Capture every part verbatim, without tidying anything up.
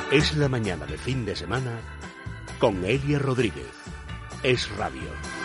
Es la mañana de fin de semana con Elia Rodríguez. Es Radio.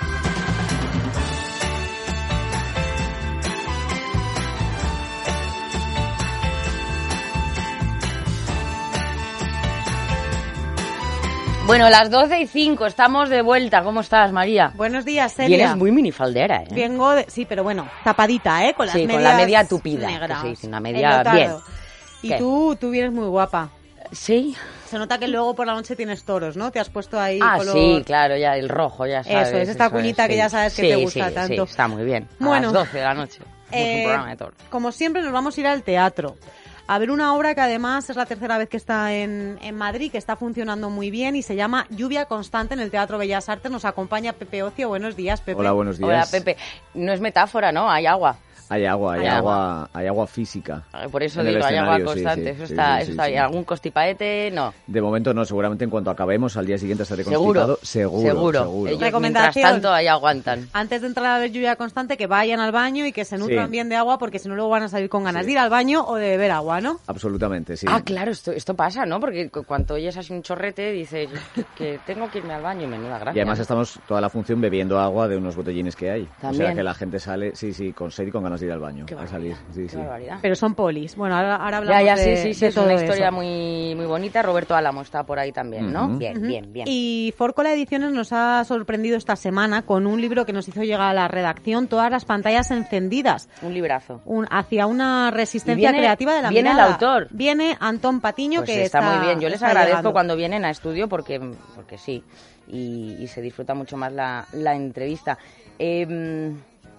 Bueno, las doce y cinco, estamos de vuelta. ¿Cómo estás, María? Buenos días, Celia. Vienes muy minifaldera, ¿eh? Vengo de... Sí, pero bueno, tapadita, ¿eh? Con las sí, medias con la media tupida. negras. Sí, sí, una media bien. Y ¿Qué? tú, tú vienes muy guapa. Sí. Se nota que luego por la noche tienes toros, ¿no? Te has puesto ahí Ah, color... sí, claro, ya el rojo, ya sabes. Eso es, esta eso cuñita es, que sí. ya sabes que sí, te gusta sí, tanto. Sí, está muy bien. A Bueno, las doce de la noche. Eh, un programa de toros. Como siempre nos vamos a ir al teatro. A ver una obra que además es la tercera vez que está en, en Madrid, que está funcionando muy bien y se llama Lluvia Constante en el Teatro Bellas Artes. Nos acompaña Pepe Ocio. Buenos días, Pepe. Hola, buenos días. Hola, Pepe. No es metáfora, ¿no? Hay agua. Hay agua, hay, Hay agua, agua. hay agua física. Por eso en el digo, hay agua escenario, sí, constante. sí, eso sí, está, sí, eso sí, está sí. bien. ¿Algún constipaete? No. De momento no, seguramente en cuanto acabemos al día siguiente estaré Seguro. constipado. Seguro, Seguro. seguro. Ellos, Recomendación. mientras tanto, ahí aguantan. Antes de entrar a ver Lluvia Constante, que vayan al baño y que se nutran Sí. bien de agua, porque si no luego van a salir con ganas Sí. de ir al baño o de beber agua, ¿no? Absolutamente, sí. Ah, claro, esto, esto pasa, ¿no? Porque cu- cuando oyes así un chorrete, dices que, que tengo que irme al baño y menuda gracia. Y además estamos toda la función bebiendo agua de unos botellines que hay. También. O sea que la gente sale, sí, sí, con sed y con ganas de ir al baño. Qué a salir. Sí, Qué sí. barbaridad. Pero son polis. Bueno, ahora, ahora Ya, hablamos ya, de, sí, sí, sí, de es todo una historia eso. muy, muy bonita. Roberto Álamo está por ahí también, ¿no? Ujú. Bien, bien, bien. Y Forcola Ediciones nos ha sorprendido esta semana con un libro que nos hizo llegar a la redacción, Todas las pantallas encendidas, Un librazo. un, hacia una resistencia Y viene- creativa de la viene el mirada. autor. Viene Antón Patiño, Pues que está, está muy bien. Yo les está agradezco llegando. cuando vienen a estudio porque, porque sí. Y, y se disfruta mucho más la, la entrevista. Eh,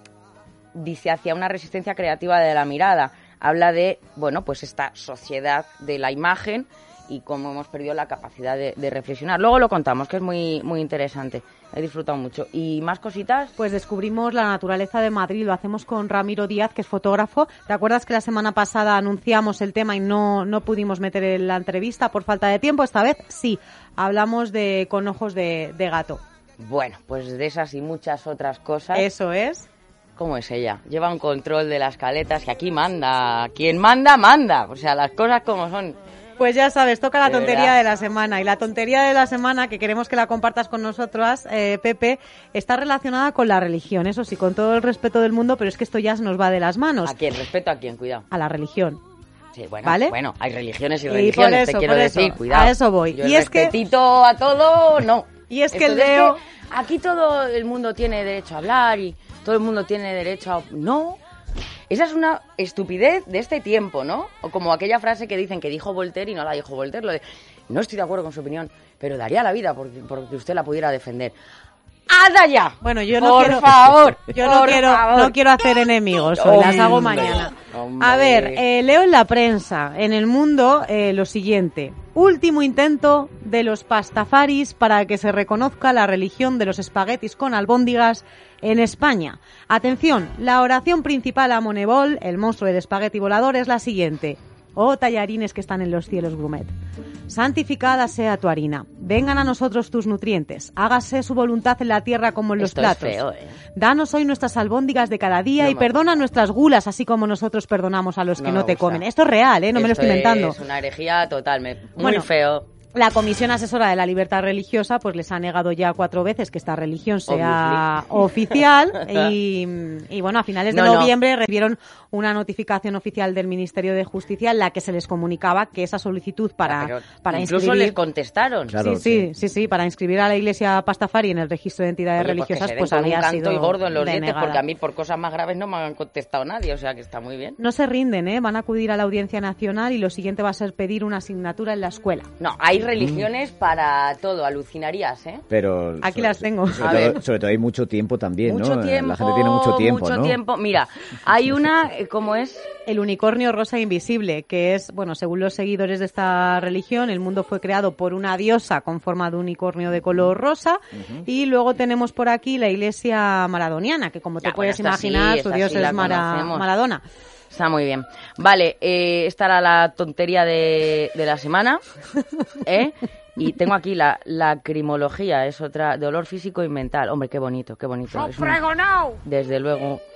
dice hacia una resistencia creativa de la mirada. Habla de, bueno, pues esta sociedad de la imagen y cómo hemos perdido la capacidad de, de reflexionar. Luego lo contamos, que es muy, muy interesante. He disfrutado mucho. ¿Y más cositas? Pues descubrimos la naturaleza de Madrid, lo hacemos con Ramiro Díaz, que es fotógrafo. ¿Te acuerdas que la semana pasada anunciamos el tema y no, no pudimos meter en la entrevista por falta de tiempo? Esta vez sí, hablamos de Con ojos de, de gato. Bueno, pues de esas y muchas otras cosas. Eso es. ¿Cómo es ella? Lleva un control de las caletas y aquí manda. Quien manda, manda. O sea, las cosas como son. Pues ya sabes, toca la De tontería verdad. de la semana. Y la tontería de la semana, que queremos que la compartas con nosotras, eh, Pepe, está relacionada con la religión. Eso sí, con todo el respeto del mundo, pero es que esto ya se nos va de las manos. ¿A quién? Respeto a quién, cuidado. A la religión. Sí, bueno, ¿Vale? bueno, hay religiones y Y por religiones, eso, te quiero por eso, decir, cuidado. a eso voy. Yo Y el es que- respetito a todo, no. Y es que el Entonces, Leo- que aquí todo el mundo tiene derecho a hablar y todo el mundo tiene derecho a... No. Esa es una estupidez de este tiempo, ¿no? O como aquella frase que dicen que dijo Voltaire y no la dijo Voltaire, lo de no estoy de acuerdo con su opinión, pero daría la vida porque, porque usted la pudiera defender. ¡Ada ya! Bueno, yo no por quiero... favor, Yo no por quiero, favor. no quiero hacer enemigos hoy, las hago Hombre, mañana. hombre. A ver, eh, leo en la prensa, en El Mundo, eh, lo siguiente. Último intento de los pastafaris para que se reconozca la religión de los espaguetis con albóndigas en España. Atención, la oración principal a Monebol, el monstruo del espagueti volador, es la siguiente. Oh tallarines que están en los cielos, Grumet. Santificada sea tu harina. Vengan a nosotros tus nutrientes. Hágase su voluntad en la tierra como en los Esto es platos. feo, ¿eh? Danos hoy nuestras albóndigas de cada día No y me perdona gusta. nuestras gulas, así como nosotros perdonamos a los No que me no te gusta. comen. Esto es real, ¿eh? No me lo Esto estoy inventando. Es una herejía total, me- muy Bueno, feo. La Comisión Asesora de la Libertad Religiosa pues les ha negado ya cuatro veces que esta religión sea oficial y, y bueno, a finales de No, no. noviembre recibieron una notificación oficial del Ministerio de Justicia en la que se les comunicaba que esa solicitud para, Pero para incluso inscribir... les contestaron. Claro. sí, sí, sí, sí, para inscribir a la Iglesia Pastafari en el registro de entidades Oye, pues que religiosas se den pues con había un canto sido y gordo en los dientes, denegada. porque a mí por cosas más graves no me han contestado nadie, o sea que está muy bien. No se rinden, ¿eh? Van a acudir a la Audiencia Nacional y lo siguiente va a ser pedir una asignatura en la escuela. No, hay religiones para todo, alucinarías, ¿eh? Pero Aquí sobre- las tengo. Sobre, A todo, ver. sobre todo hay mucho tiempo también, Mucho ¿no? tiempo, La gente tiene mucho tiempo, mucho ¿no? tiempo. Mira, hay una, eh, ¿cómo es? El unicornio rosa invisible, que es, bueno, según los seguidores de esta religión, el mundo fue creado por una diosa con forma de unicornio de color rosa. Y luego tenemos por aquí la iglesia maradoniana, que como te Ya, puedes bueno, esta sí, imaginar, su esta dios sí es la Mara- conocemos. Maradona. Está muy bien. Vale, eh, esta era la tontería de, de la semana, ¿eh? Y tengo aquí la lacrimología, es otra, dolor físico y mental. Hombre, qué bonito, qué bonito. Es un- desde luego,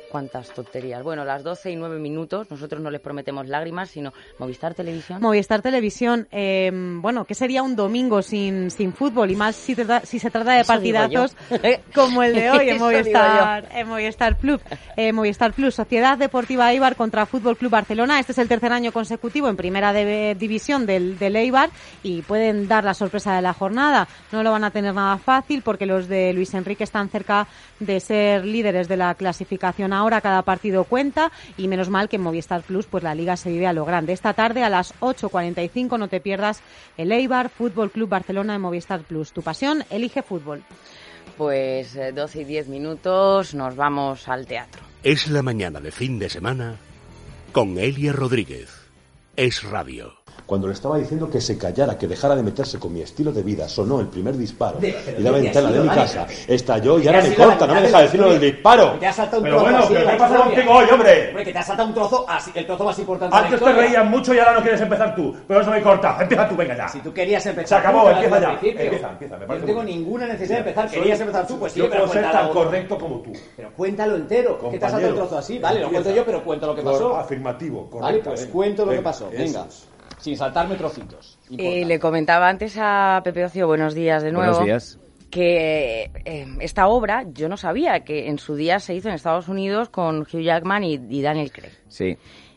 cuántas tonterías. Bueno, las doce y nueve minutos, nosotros no les prometemos lágrimas, sino Movistar Televisión. Movistar Televisión, eh, bueno, ¿qué sería un domingo sin, sin fútbol? Y más si, trata, si se trata de Eso partidazos como el de hoy en Movistar, en Movistar Plus. Eh, Movistar Plus, Sociedad Deportiva Eibar contra Fútbol Club Barcelona. Este es el tercer año consecutivo en primera de, división del, del Eibar y pueden dar la sorpresa de la jornada. No lo van a tener nada fácil porque los de Luis Enrique están cerca de ser líderes de la clasificación. Ahora cada partido cuenta y menos mal que en Movistar Plus pues la liga se vive a lo grande. Esta tarde a las ocho cuarenta y cinco no te pierdas el Eibar Fútbol Club Barcelona en Movistar Plus. Tu pasión elige fútbol. Pues eh, doce y diez minutos, nos vamos al teatro. Es la mañana de fin de semana con Elia Rodríguez. Es Radio. Cuando le estaba diciendo que se callara, que dejara de meterse con mi estilo de vida, sonó el primer disparo y la ventana de mi casa estalló y ahora me corta, no me deja decirlo del disparo. Te ha saltado un Pero trozo bueno, así ¿qué de ha la pasado historia. contigo hoy, hombre? Hombre, que te ha saltado un trozo así, el trozo más importante de la Antes te historia. reías mucho y ahora no quieres empezar tú. Pero eso me corta. Empieza tú, venga ya. Si tú querías empezar Se acabó, tú, empieza desde ya. el principio. Empieza, empieza, me Yo parece no tengo muy bien. ninguna necesidad de empezar. Soy- Querías empezar tú, pues sí, yo pero puedo ser tan cuéntalo. correcto como tú. Pero cuéntalo entero. ¿Qué te ha saltado un trozo así? Vale, lo cuento yo, pero cuento lo que pasó. Afirmativo, correcto. Vale, pues cuento lo que Venga, pasó. eso Venga. es. Sin saltarme trocitos. Eh, Importante. le comentaba antes a Pepe Ocio, buenos días de nuevo. Buenos días. Que eh, esta obra yo no sabía que en su día se hizo en Estados Unidos con Hugh Jackman y, y Daniel Craig. Sí.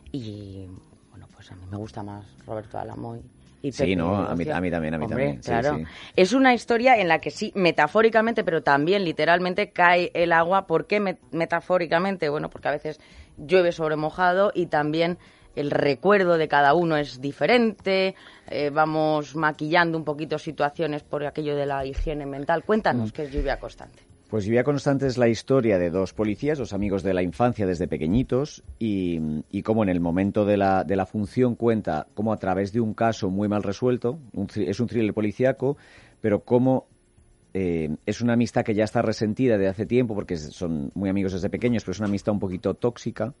Y bueno, pues a mí me gusta más Roberto Alamoy. Y Sí, Pepe no, a mí- Ocio. a mí también, a mí Hombre, también, sí, claro. sí. Es una historia en la que sí, metafóricamente, pero también literalmente cae el agua. ¿Por qué met- metafóricamente? Bueno, porque a veces llueve sobre mojado y también el recuerdo de cada uno es diferente, eh, vamos maquillando un poquito situaciones por aquello de la higiene mental. Cuéntanos, Mm. ¿qué es Lluvia Constante? Pues Lluvia Constante es la historia de dos policías, dos amigos de la infancia desde pequeñitos, y, y cómo en el momento de la, de la función cuenta cómo a través de un caso muy mal resuelto, un, thri- es un thriller policíaco, pero cómo eh, es una amistad que ya está resentida de hace tiempo, porque son muy amigos desde pequeños, pero es una amistad un poquito tóxica.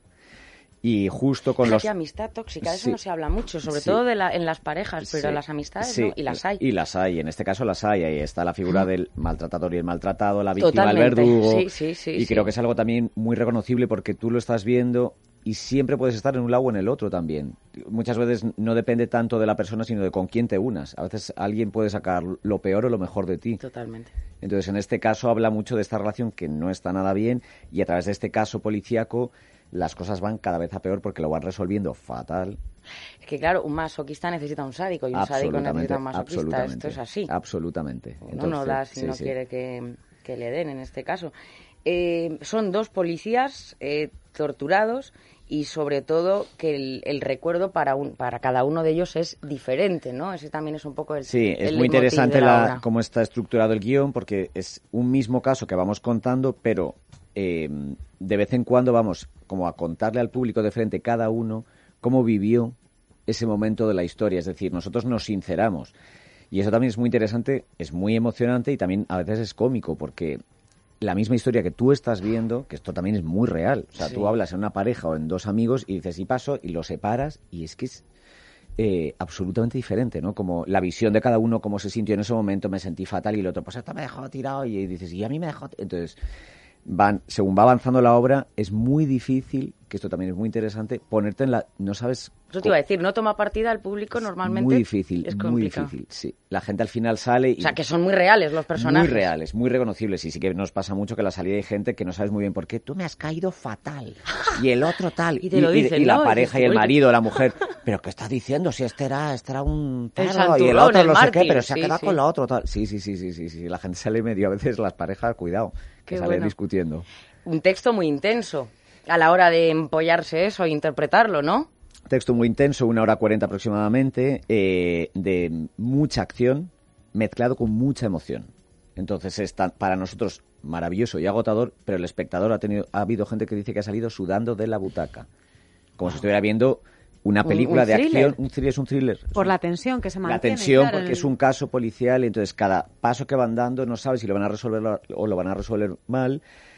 Y justo con Fíjate, los... amistad tóxica, de eso Sí. no se habla mucho, sobre Sí. todo de la, en las parejas, pero Sí. las amistades Sí. no, y las hay. Y las hay, en este caso las hay. Ahí está la figura del maltratador y el maltratado, la víctima, Totalmente. el verdugo. Sí, sí, sí, y sí. creo que es algo también muy reconocible porque tú lo estás viendo y siempre puedes estar en un lado o en el otro también. Muchas veces no depende tanto de la persona, sino de con quién te unas. A veces alguien puede sacar lo peor o lo mejor de ti. Totalmente. Entonces, en este caso habla mucho de esta relación que no está nada bien y a través de este caso policíaco las cosas van cada vez a peor porque lo van resolviendo fatal. Es que claro, un masoquista necesita un sádico y un sádico necesita un masoquista. Esto es así. Absolutamente. Uno no da si sí, no sí. quiere que, que le den en este caso. Eh, son dos policías eh, torturados y sobre todo que el, el recuerdo para un, para cada uno de ellos es diferente, ¿no? Ese también es un poco el Sí, es el muy leitmotiv interesante de la la, obra. cómo está estructurado el guión porque es un mismo caso que vamos contando, pero eh, de vez en cuando vamos como a contarle al público de frente cada uno cómo vivió ese momento de la historia. Es decir, nosotros nos sinceramos. Y eso también es muy interesante, es muy emocionante y también a veces es cómico porque la misma historia que tú estás viendo, que esto también es muy real. O sea, Sí. tú hablas en una pareja o en dos amigos y dices, y paso, y lo separas y es que es eh, absolutamente diferente, ¿no? Como la visión de cada uno, cómo se sintió en ese momento, me sentí fatal y el otro, pues esto me dejó tirado y dices, y a mí me dejó... Entonces, van, según va avanzando la obra, es muy difícil, que esto también es muy interesante, ponerte en la... No sabes... Eso te iba a decir, no toma partida el público normalmente. Muy difícil, es muy complicado. difícil, sí. La gente al final sale y... O sea, que son muy reales los personajes. Muy reales, muy reconocibles. Y sí que nos pasa mucho que a la salida hay gente que no sabes muy bien por qué. Tú me has caído fatal. Y el otro tal. Y te lo dicen, y la ¿no? pareja Y y el dices, marido, la mujer. ¿Pero qué estás diciendo? Si este era, este era un El perro y el santurrón, otro el no sé qué, mártir, pero se ha sí, quedado sí. con la otra tal. Sí, sí, sí, sí, sí, sí. La gente sale medio a veces las parejas, cuidado, que Qué salen bueno. discutiendo. Un texto muy intenso a la hora de empollarse eso e interpretarlo, ¿no? Texto muy intenso, una hora cuarenta aproximadamente, eh, de mucha acción mezclado con mucha emoción. Entonces es tan- para nosotros maravilloso y agotador, pero el espectador ha tenido, ha habido gente que dice que ha salido sudando de la butaca, como si estuviera viendo una Un- película un de thriller. acción. Un thriller es un thriller. Por la tensión que se La mantiene. tensión, claro, porque en el- es un caso policial, y entonces cada paso que van dando no sabes si lo van a resolver o lo van a resolver mal.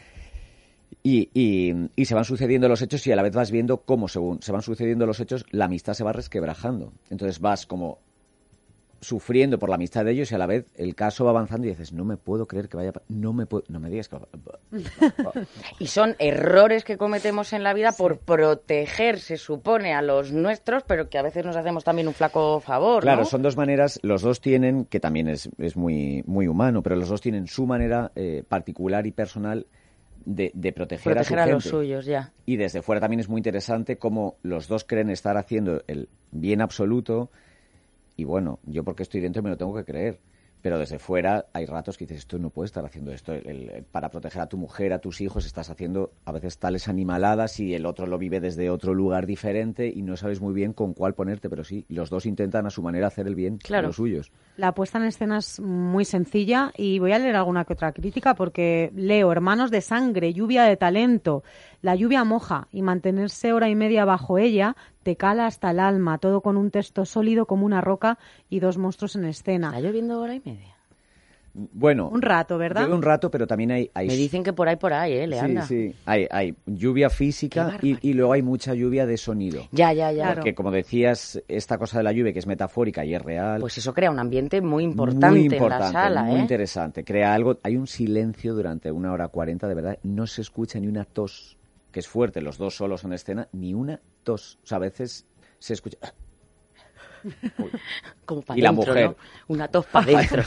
Y, y, y se van sucediendo los hechos y a la vez vas viendo cómo, según se van sucediendo los hechos, la amistad se va resquebrajando. Entonces vas como sufriendo por la amistad de ellos y a la vez el caso va avanzando y dices, no me puedo creer que vaya... No me puedo... No me digas que... Y son errores que cometemos en la vida sí. por proteger, se supone, a los nuestros, pero que a veces nos hacemos también un flaco favor, Claro, ¿no? son dos maneras, los dos tienen, que también es, es muy, muy humano, pero los dos tienen su manera eh, particular y personal de, de proteger, proteger a su a gente. los suyos, ya. Y desde fuera también es muy interesante cómo los dos creen estar haciendo el bien absoluto y bueno, yo porque estoy dentro me lo tengo que creer. Pero desde fuera hay ratos que dices, esto no puede estar haciendo esto. El, el, para proteger a tu mujer, a tus hijos, estás haciendo a veces tales animaladas y el otro lo vive desde otro lugar diferente y no sabes muy bien con cuál ponerte, pero sí, los dos intentan a su manera hacer el bien claro. a los suyos. La puesta en escena es muy sencilla y voy a leer alguna que otra crítica porque leo hermanos de sangre, lluvia de talento, la lluvia moja y mantenerse hora y media bajo ella te cala hasta el alma, todo con un texto sólido como una roca y dos monstruos en escena. ¿Está lloviendo hora y media? Bueno, un rato, ¿verdad? Llueve un rato, pero también hay... hay... Me dicen que por ahí, por ahí, ¿eh, Leandra? Sí, sí, hay, hay lluvia física y, y luego hay mucha lluvia de sonido. Ya, ya, ya. Porque, como decías, esta cosa de la lluvia que es metafórica y es real... Pues eso crea un ambiente muy importante, muy importante en la sala, muy ¿eh? interesante. Crea algo... Hay un silencio durante una hora cuarenta, de verdad, no se escucha ni una tos, que es fuerte, los dos solos en escena, ni una tos. O sea, a veces se escucha... Como para y la dentro, mujer. ¿no? Una tos para dentro.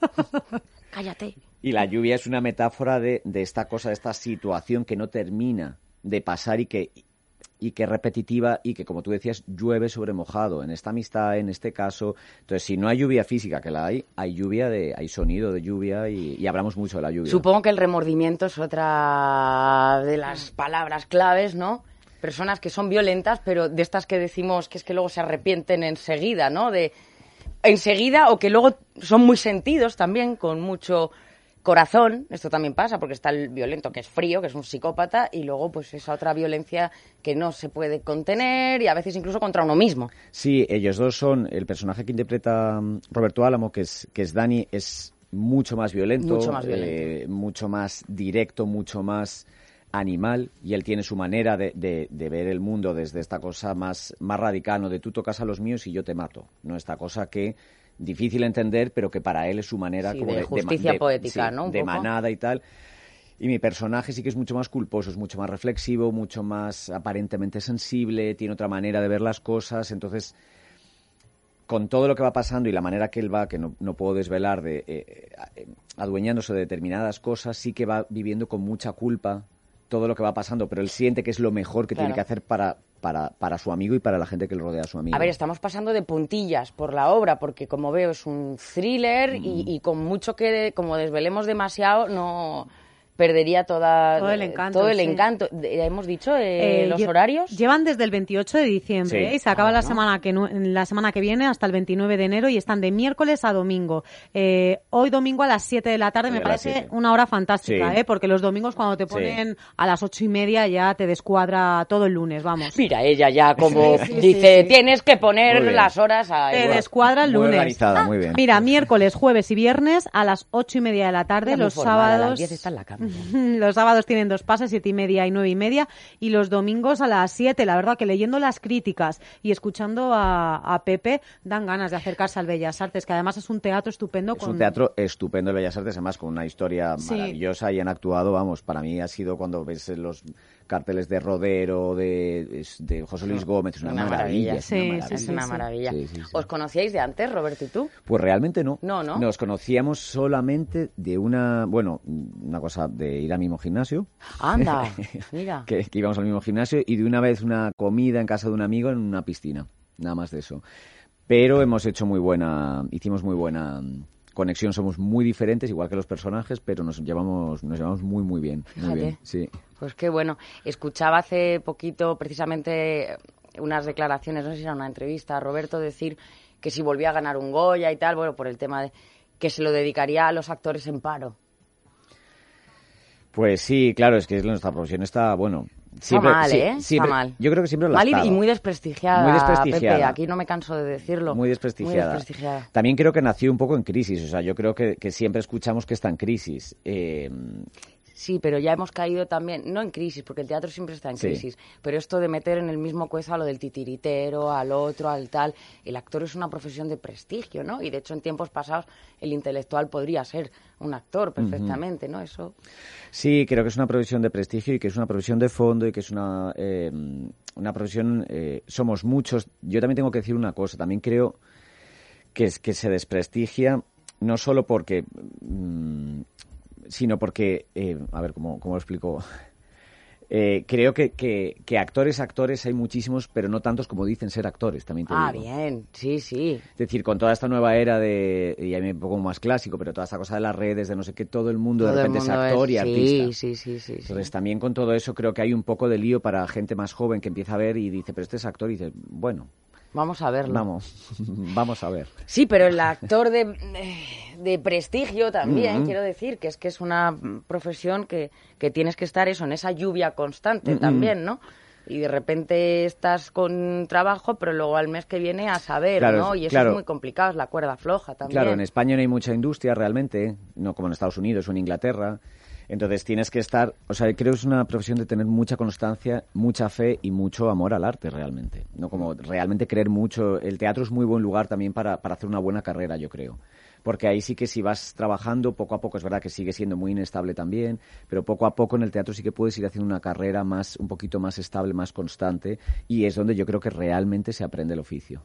Cállate. Y la lluvia es una metáfora de, de esta cosa, de esta situación que no termina de pasar y que, y que es repetitiva y que, como tú decías, llueve sobre mojado. En esta amistad, en este caso. Entonces, si no hay lluvia física, que la hay, hay lluvia, de, hay sonido de lluvia y, y hablamos mucho de la lluvia. Supongo que el remordimiento es otra de las palabras claves, ¿no? Personas que son violentas, pero de estas que decimos que es que luego se arrepienten enseguida, ¿no? De enseguida o que luego son muy sentidos también, con mucho corazón. Esto también pasa porque está el violento que es frío, que es un psicópata, y luego pues esa otra violencia que no se puede contener y a veces incluso contra uno mismo. Sí, ellos dos son, el personaje que interpreta Roberto Álamo, que es, que es Dani, es mucho más violento, mucho más, violento. Eh, mucho más directo, mucho más animal, y él tiene su manera de, de, de ver el mundo desde esta cosa más, más radical, ¿no? De tú tocas a los míos y yo te mato, ¿no? Esta cosa que difícil entender, pero que para él es su manera sí, como de, de justicia de, poética, sí, ¿no? Un de poco. manada y tal. Y mi personaje sí que es mucho más culposo, es mucho más reflexivo, mucho más aparentemente sensible, tiene otra manera de ver las cosas, entonces con todo lo que va pasando y la manera que él va, que no, no puedo desvelar, de eh, eh, adueñándose de determinadas cosas, sí que va viviendo con mucha culpa todo lo que va pasando, pero él siente que es lo mejor que claro. tiene que hacer para, para, para su amigo y para la gente que le rodea a su amigo. A ver, estamos pasando de puntillas por la obra, porque como veo es un thriller Mm. y, y con mucho que, como desvelemos demasiado, no perdería toda, todo el encanto. Todo el sí. encanto. De, hemos dicho eh, Eh, los lle- horarios. Llevan desde el veintiocho de diciembre Sí. ¿eh? Y se acaba Ah, la bueno. semana que nu- la semana que viene hasta el veintinueve de enero y están de miércoles a domingo. Eh, hoy domingo a las siete de la tarde Sí, me a las parece siete. una hora fantástica, Sí. ¿eh? Porque los domingos cuando te ponen Sí. a las ocho y media ya te descuadra todo el lunes, vamos. Mira, ella ya como Sí, sí, dice, sí, sí. tienes que Muy poner bien. las horas a... Te igual. descuadra el Muy lunes. organizada, muy bien. Mira, miércoles, jueves y viernes a las ocho y media de la tarde. Ella muy Los formal, a las sábados... diez está en la cama. Los sábados tienen dos pases, siete y media y nueve y media, y los domingos a las siete. La verdad que leyendo las críticas y escuchando a, a Pepe dan ganas de acercarse al Bellas Artes, que además es un teatro estupendo. Es con... un teatro estupendo el Bellas Artes, además con una historia Sí. maravillosa y han actuado, vamos, para mí ha sido cuando ves los carteles de Rodero, de, de José Luis Gómez, es una, Una maravilla. maravilla. es una Sí, maravilla. Es una sí. maravilla. Sí, sí, sí. ¿Os conocíais de antes, Roberto y tú? Pues realmente no. No, ¿no? Nos conocíamos solamente de una, bueno, una cosa de ir al mismo gimnasio. Anda, mira. que, que íbamos al mismo gimnasio y de una vez una comida en casa de un amigo en una piscina, nada más de eso. Pero hemos hecho muy buena, hicimos muy buena conexión, somos muy diferentes, igual que los personajes, pero nos llevamos, nos llevamos muy muy bien, muy Fíjate. bien, sí. Pues qué bueno. Escuchaba hace poquito precisamente unas declaraciones, no sé si era una entrevista, a Roberto decir que si volvía a ganar un Goya y tal, bueno, por el tema de que se lo dedicaría a los actores en paro. Pues sí, claro, es que nuestra profesión está, bueno... Está Siempre, mal, sí, ¿eh? siempre- Está mal. Yo creo que siempre lo ha Mal y- estado. y muy desprestigiada, Muy desprestigiada. Pepe. Aquí no me canso de decirlo. Muy desprestigiada. Muy desprestigiada. También creo que nació un poco en crisis, o sea, yo creo que, que siempre escuchamos que está en crisis. Eh, Sí, pero ya hemos caído también, no en crisis, porque el teatro siempre está en Sí. crisis, pero esto de meter en el mismo cuezo a lo del titiritero, al otro, al tal, el actor es una profesión de prestigio, ¿no? Y de hecho en tiempos pasados el intelectual podría ser un actor perfectamente, ¿no? Eso. Sí, creo que es una profesión de prestigio y que es una profesión de fondo y que es una, eh, una profesión... Eh, somos muchos. Yo también tengo que decir una cosa. También creo que, es, que se desprestigia no solo porque... Mmm, sino porque... Eh, a ver, ¿cómo, cómo lo explico? Eh, creo que, que, que actores, actores hay muchísimos, pero no tantos como dicen ser actores, también te Ah, digo. bien, sí, sí. Es decir, con toda esta nueva era de, y a mí un poco más clásico, pero toda esta cosa de las redes, de no sé qué, todo el mundo Todo de el repente mundo es actor y es- artista. Sí, sí, sí, sí. sí. Entonces también con todo eso creo que hay un poco de lío para gente más joven que empieza a ver y dice, pero este es actor, y dice, bueno, Vamos a verlo. vamos, vamos a ver. Sí, pero el actor de, de prestigio también, Mm-hmm. quiero decir, que es que es una profesión que, que tienes que estar eso, en esa lluvia constante Mm-hmm. también, ¿no? Y de repente estás con trabajo, pero luego al mes que viene a saber, Claro, ¿no? Y eso claro. es muy complicado, es la cuerda floja también. Claro, en España no hay mucha industria realmente, no como en Estados Unidos o en Inglaterra. Entonces tienes que estar, o sea, creo que es una profesión de tener mucha constancia, mucha fe y mucho amor al arte realmente. No como realmente creer mucho. El teatro es muy buen lugar también para, para hacer una buena carrera, yo creo. Porque ahí sí que si vas trabajando poco a poco, es verdad que sigue siendo muy inestable también, pero poco a poco en el teatro sí que puedes ir haciendo una carrera más, un poquito más estable, más constante, y es donde yo creo que realmente se aprende el oficio.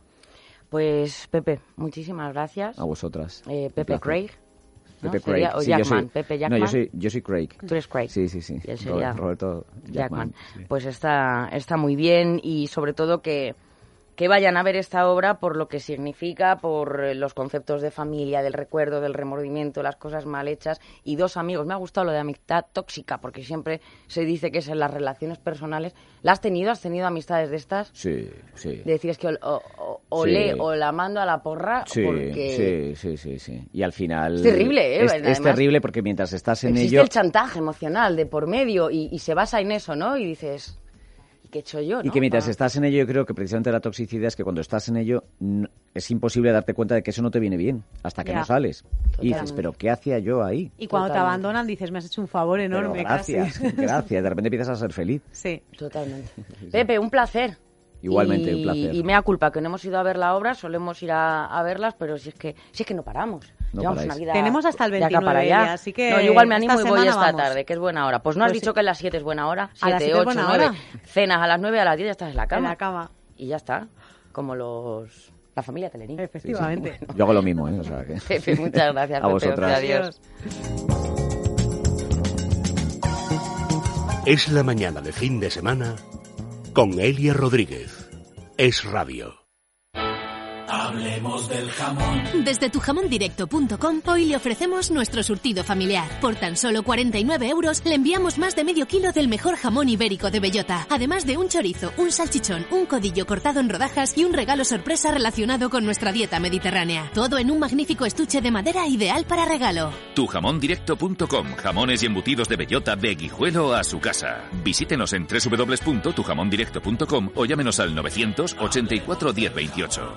Pues, Pepe, muchísimas gracias. A vosotras. Eh, Un Pepe placer. Craig. ¿no? Pepe Sería- Craig. O Sí, yo Jackman, soy- Pepe No, Jackman. yo soy, yo soy Craig. Tú eres Craig. Sí, sí, sí. Y él sería Roberto Jackman. sí. Pues está, está muy bien y sobre todo que, que vayan a ver esta obra por lo que significa, por eh, los conceptos de familia, del recuerdo, del remordimiento, las cosas mal hechas y dos amigos. Me ha gustado lo de amistad tóxica porque siempre se dice que es en las relaciones personales. ¿La has tenido? ¿Has tenido amistades de estas? Sí, sí. De decir es que o, o, o- o le Sí. o la mando a la porra Sí, porque sí, sí, sí, sí. Y al final... Es terrible, ¿eh? Es, Además, es terrible porque mientras estás en existe ello... el chantaje emocional de por medio y, y se basa en eso, ¿no? Y dices, ¿y qué he hecho yo? Y no? que mientras Ah. estás en ello, yo creo que precisamente la toxicidad es que cuando estás en ello n- es imposible darte cuenta de que eso no te viene bien hasta que Ya. no sales. Y dices, Totalmente. ¿pero qué hacía yo ahí? Y cuando te Totalmente. abandonan dices, me has hecho un favor Pero enorme. gracias, casi. gracias. De repente empiezas a ser feliz. Sí. Totalmente. Pepe, un placer. Igualmente, y, un placer. Y mea culpa que no hemos ido a ver la obra, solemos ir a, a verlas, pero si es que si es que no paramos. No Llevamos paráis. una vida Tenemos hasta el de acá para veintinueve, allá. así que No, yo igual me esta animo y voy semana esta vamos. tarde, que es buena hora. Pues no has Pues dicho sí. que a las siete es buena hora. A las siete, siete es ocho, buena nueve. hora. Cenas a las nueve, a las diez ya estás en la En cama. la cama. Y ya está. Como los... La familia Telerín. Efectivamente. Yo hago lo mismo, ¿eh? O sea que... Pepe, muchas gracias. A Pepe, vosotras. adiós. Es la mañana de fin de semana con Elia Rodríguez. Es Radio. Hablemos del jamón. Desde tujamondirecto punto com hoy le ofrecemos nuestro surtido familiar. Por tan solo cuarenta y nueve euros le enviamos más de medio kilo del mejor jamón ibérico de bellota, además de un chorizo, un salchichón, un codillo cortado en rodajas y un regalo sorpresa relacionado con nuestra dieta mediterránea. Todo en un magnífico estuche de madera ideal para regalo. tujamondirecto punto com. Jamones y embutidos de bellota de Guijuelo a su casa. Visítenos en doble u doble u doble u punto tujamondirecto punto com o llámenos al novecientos ochenta y cuatro diez veintiocho.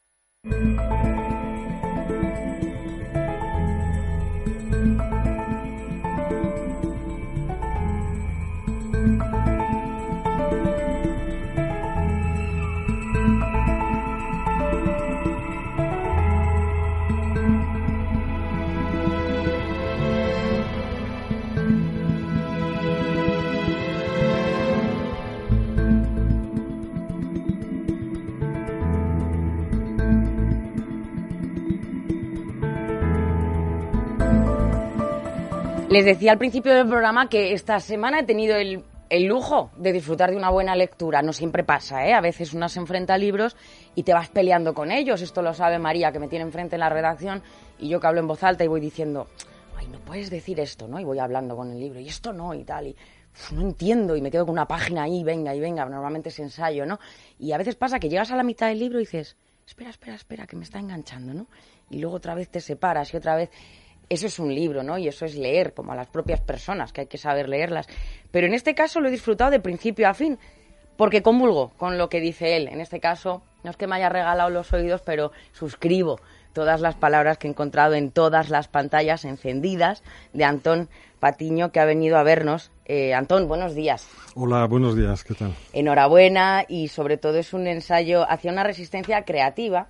Les decía al principio del programa que esta semana he tenido el, el lujo de disfrutar de una buena lectura. No siempre pasa, ¿eh? A veces una se enfrenta a libros y te vas peleando con ellos. Esto lo sabe María, que me tiene enfrente en la redacción, y yo que hablo en voz alta y voy diciendo, ay, no puedes decir esto, ¿no? Y voy hablando con el libro, y esto no, y tal, y uf, no entiendo, y me quedo con una página ahí, venga, y venga, normalmente es ensayo, ¿no? Y a veces pasa que llegas a la mitad del libro y dices, espera, espera, espera, que me está enganchando, ¿no? Y luego otra vez te separas y otra vez... Eso es un libro, ¿no? Y eso es leer, como a las propias personas, que hay que saber leerlas. Pero en este caso lo he disfrutado de principio a fin, porque comulgo con lo que dice él. En este caso, no es que me haya regalado los oídos, pero suscribo todas las palabras que he encontrado en todas las pantallas encendidas de Antón Patiño, que ha venido a vernos. Eh, Antón, buenos días. Hola, buenos días, ¿qué tal? Enhorabuena, y sobre todo es un ensayo hacia una resistencia creativa,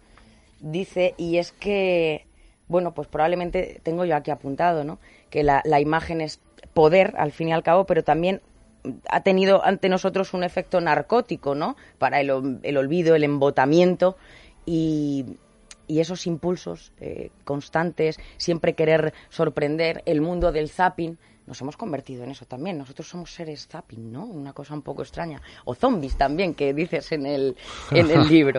dice, y es que, bueno, pues probablemente tengo yo aquí apuntado, ¿no?, que la, la imagen es poder, al fin y al cabo, pero también ha tenido ante nosotros un efecto narcótico, ¿no?, para el, el olvido, el embotamiento y, y esos impulsos eh, constantes, siempre querer sorprender, el mundo del zapping. Nos hemos convertido en eso también. Nosotros somos seres zapping, ¿no? Una cosa un poco extraña. O zombies también, que dices en el, en el libro.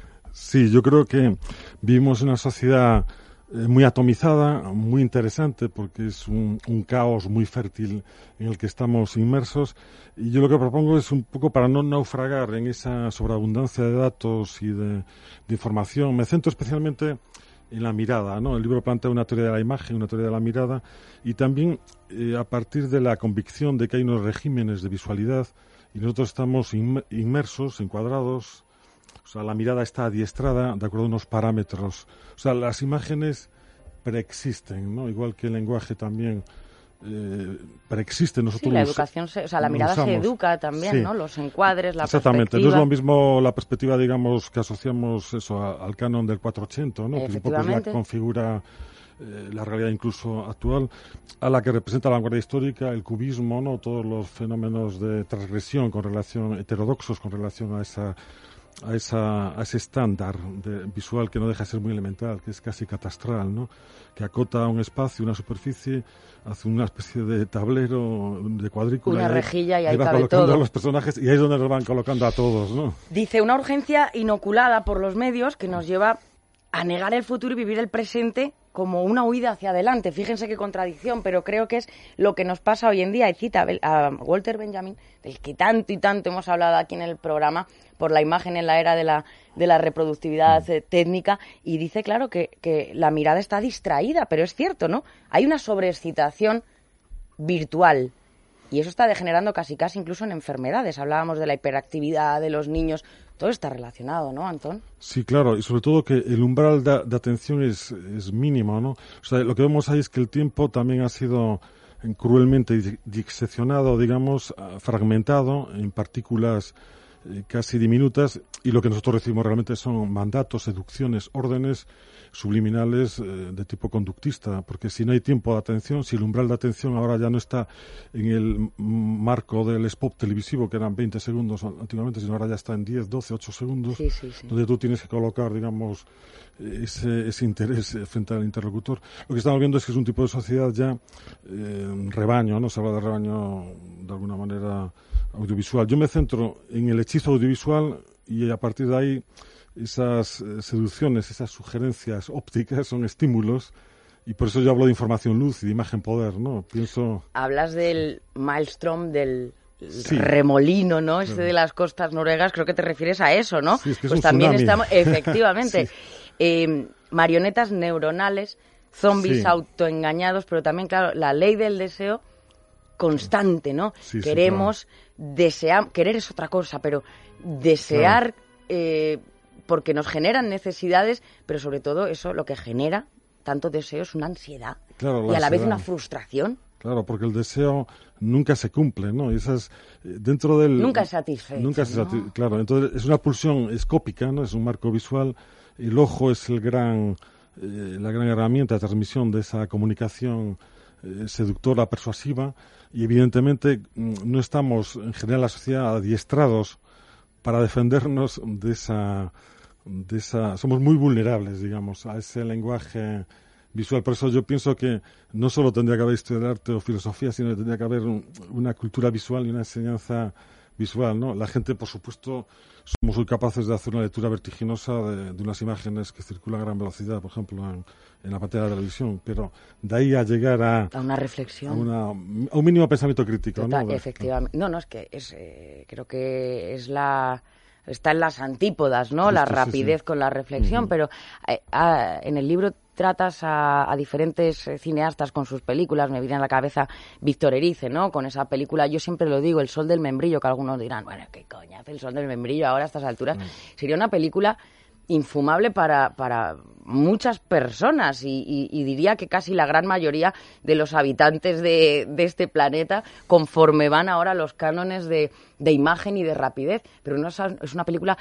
Sí, yo creo que vivimos en una sociedad eh, muy atomizada, muy interesante, porque es un, un caos muy fértil en el que estamos inmersos. Y yo lo que propongo es un poco, para no naufragar en esa sobreabundancia de datos y de, de información, me centro especialmente en la mirada, ¿no? El libro plantea una teoría de la imagen, una teoría de la mirada, y también eh, a partir de la convicción de que hay unos regímenes de visualidad y nosotros estamos inmersos, encuadrados, o sea, la mirada está adiestrada de acuerdo a unos parámetros. O sea, las imágenes preexisten, ¿no? Igual que el lenguaje también eh, preexiste. Nosotros sí, la educación, se, o sea, la mirada usamos. se educa también, sí, ¿no? Los encuadres, la exactamente. perspectiva. No es lo mismo la perspectiva, digamos, que asociamos eso a, al canon del cuatrocientos ochenta, ¿no? Que un poco es la que configura eh, la realidad incluso actual, a la que representa la vanguardia histórica, el cubismo, ¿no? Todos los fenómenos de transgresión con relación, heterodoxos con relación a esa a esa a ese estándar de, visual que no deja de ser muy elemental, que es casi catastral, ¿no? Que acota un espacio, una superficie, hace una especie de tablero, de cuadrícula, una rejilla, y ahí, y ahí va cabe colocando todo a los personajes, y ahí es donde los van colocando a todos, ¿no? Dice, una urgencia inoculada por los medios que nos lleva a negar el futuro y vivir el presente como una huida hacia adelante. Fíjense qué contradicción, pero creo que es lo que nos pasa hoy en día. Y cita a Walter Benjamin, del que tanto y tanto hemos hablado aquí en el programa, por la imagen en la era de la, de la reproductividad eh, técnica, y dice, claro, que, que la mirada está distraída, pero es cierto, ¿no? Hay una sobreexcitación virtual, y eso está degenerando casi casi incluso en enfermedades. Hablábamos de la hiperactividad de los niños. Todo está relacionado, ¿no, Antón? Sí, claro, y sobre todo que el umbral de, de atención es, es mínimo, ¿no? O sea, lo que vemos ahí es que el tiempo también ha sido cruelmente diseccionado, digamos, fragmentado en partículas eh, casi diminutas, y lo que nosotros recibimos realmente son mandatos, seducciones, órdenes subliminales eh, de tipo conductista, porque si no hay tiempo de atención, si el umbral de atención ahora ya no está en el marco del spot televisivo, que eran veinte segundos antiguamente, sino ahora ya está en diez, doce, ocho segundos, sí, sí, sí. donde tú tienes que colocar, digamos, ese, ese interés frente al interlocutor. Lo que estamos viendo es que es un tipo de sociedad ya eh, rebaño, ¿no? Se habla de rebaño de alguna manera audiovisual. Yo me centro en el hechizo audiovisual, y a partir de ahí esas eh, seducciones, esas sugerencias ópticas son estímulos, y por eso yo hablo de información luz y de imagen poder, ¿no? Pienso... Hablas del maelstrom, del sí, remolino, ¿no? Este claro, de las costas noruegas, creo que te refieres a eso, ¿no? Sí, es que es pues un también tsunami. estamos, efectivamente, sí. eh, marionetas neuronales, zombies sí, autoengañados, pero también, claro, la ley del deseo constante, ¿no? Sí, Queremos, sí, claro, desear, querer es otra cosa, pero desear... Claro. Eh, porque nos generan necesidades, pero sobre todo eso lo que genera tanto deseo es una ansiedad, claro, y a la ansiedad. vez una frustración. Claro, porque el deseo nunca se cumple, ¿no? Y esas, dentro del... Nunca es satisfecho, Nunca es satisfecho, ¿no? Claro, entonces es una pulsión escópica, ¿no? Es un marco visual. El ojo es el gran, eh, la gran herramienta de transmisión de esa comunicación eh, seductora, persuasiva, y evidentemente no estamos, en general, la sociedad adiestrados para defendernos de esa... de esa, somos muy vulnerables, digamos, a ese lenguaje visual. Por eso yo pienso que no solo tendría que haber historia del arte o filosofía, sino que tendría que haber un, una cultura visual y una enseñanza visual, ¿no? La gente, por supuesto, somos muy capaces de hacer una lectura vertiginosa de, de unas imágenes que circulan a gran velocidad, por ejemplo, en, en la pantalla de la televisión, pero de ahí a llegar a... A una reflexión. A, una, a un mínimo pensamiento crítico, Total, ¿no? Efectivamente. No, no, es que es, eh, creo que es la... Está en las antípodas, ¿no? Sí, la sí, rapidez sí, sí. con la reflexión, Uh-huh. pero eh, a, en el libro tratas a, a diferentes cineastas con sus películas. Me viene a la cabeza Víctor Erice, ¿no? Con esa película, yo siempre lo digo, El sol del membrillo, que algunos dirán, bueno, qué coña hace El sol del membrillo ahora a estas alturas. Uh-huh. Sería una película infumable para, para muchas personas y, y, y diría que casi la gran mayoría de los habitantes de, de este planeta, conforme van ahora los cánones de, de imagen y de rapidez. Pero no es, es una película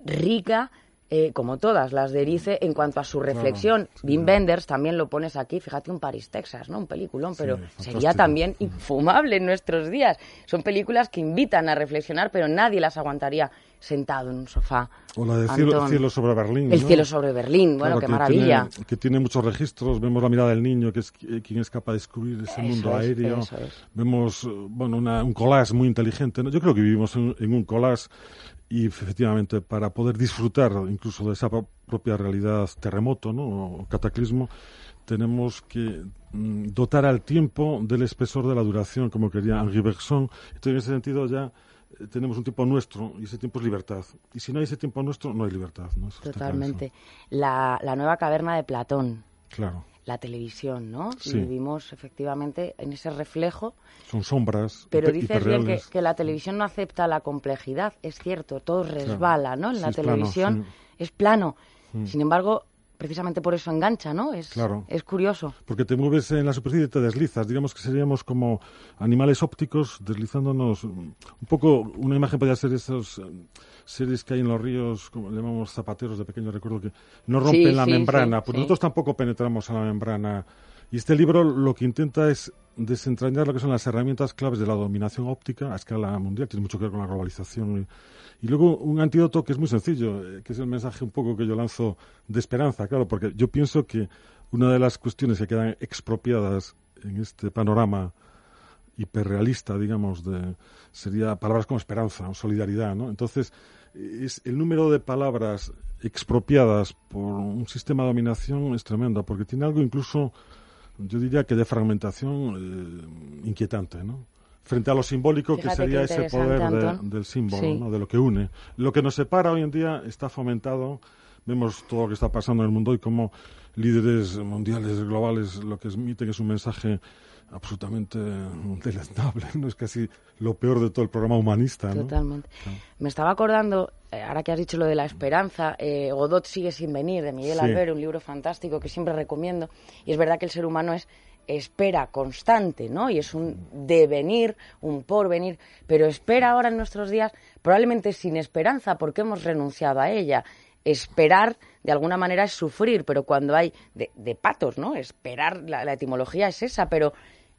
rica, eh, como todas las de Erice, en cuanto a su reflexión. Claro, sí. Wim Wenders también lo pones aquí, fíjate, un París, Texas, ¿no? Un peliculón, pero sí, sería también infumable en nuestros días. Son películas que invitan a reflexionar, pero nadie las aguantaría sentado en un sofá. O la de cielo, cielo sobre Berlín. El ¿no? Cielo sobre Berlín, bueno, claro, qué maravilla. Tiene, que tiene muchos registros. Vemos la mirada del niño, que es quien es capaz de descubrir ese eso mundo es, aéreo. Eso es. Vemos, bueno, una, un collage muy inteligente, ¿no? Yo creo que vivimos en, en un collage y efectivamente para poder disfrutar incluso de esa propia realidad terremoto, ¿no? O cataclismo, tenemos que mm, dotar al tiempo del espesor de la duración, como quería Henri Bergson. Entonces, en ese sentido ya tenemos un tiempo nuestro y ese tiempo es libertad. Y si no hay ese tiempo nuestro, no hay libertad, ¿no? Eso totalmente. La, la nueva caverna de Platón. Claro. La televisión, ¿no? Sí. Y vivimos efectivamente en ese reflejo. Son sombras. Pero dices bien que, que la televisión no acepta la complejidad. Es cierto, todo resbala, claro. ¿no? En sí, la televisión plano, sí. es plano. Mm. Sin embargo, precisamente por eso engancha, ¿no? Es, claro. es curioso. Porque te mueves en la superficie y te deslizas. Digamos que seríamos como animales ópticos deslizándonos. Un poco, una imagen podría ser esos seres que hay en los ríos, como le llamamos zapateros de pequeño, recuerdo que no rompen sí, la sí, membrana. Sí, pues sí. Nosotros tampoco penetramos a la membrana. Y este libro lo que intenta es desentrañar lo que son las herramientas claves de la dominación óptica a escala mundial. Tiene mucho que ver con la globalización. Y, y luego un antídoto que es muy sencillo, eh, que es el mensaje un poco que yo lanzo de esperanza, claro, porque yo pienso que una de las cuestiones que quedan expropiadas en este panorama hiperrealista, digamos, de, sería palabras como esperanza o solidaridad, ¿no? Entonces, es, el número de palabras expropiadas por un sistema de dominación es tremendo, porque tiene algo incluso, yo diría que de fragmentación eh, inquietante, ¿no? Frente a lo simbólico, fíjate, que sería ese poder de, del símbolo, sí. ¿no? De lo que une. Lo que nos separa hoy en día está fomentado. Vemos todo lo que está pasando en el mundo y cómo líderes mundiales, globales, lo que emiten es un mensaje absolutamente deleznable, ¿no? Es casi lo peor de todo el programa humanista, ¿no? Totalmente. Claro. Me estaba acordando, eh, ahora que has dicho lo de la esperanza, eh, Godot sigue sin venir, de Miguel sí. Albero, un libro fantástico que siempre recomiendo. Y es verdad que el ser humano es espera constante, ¿no? Y es un devenir, un porvenir, pero espera ahora en nuestros días probablemente sin esperanza porque hemos renunciado a ella. Esperar, de alguna manera, es sufrir, pero cuando hay de, de patos, ¿no? Esperar, la, la etimología es esa, pero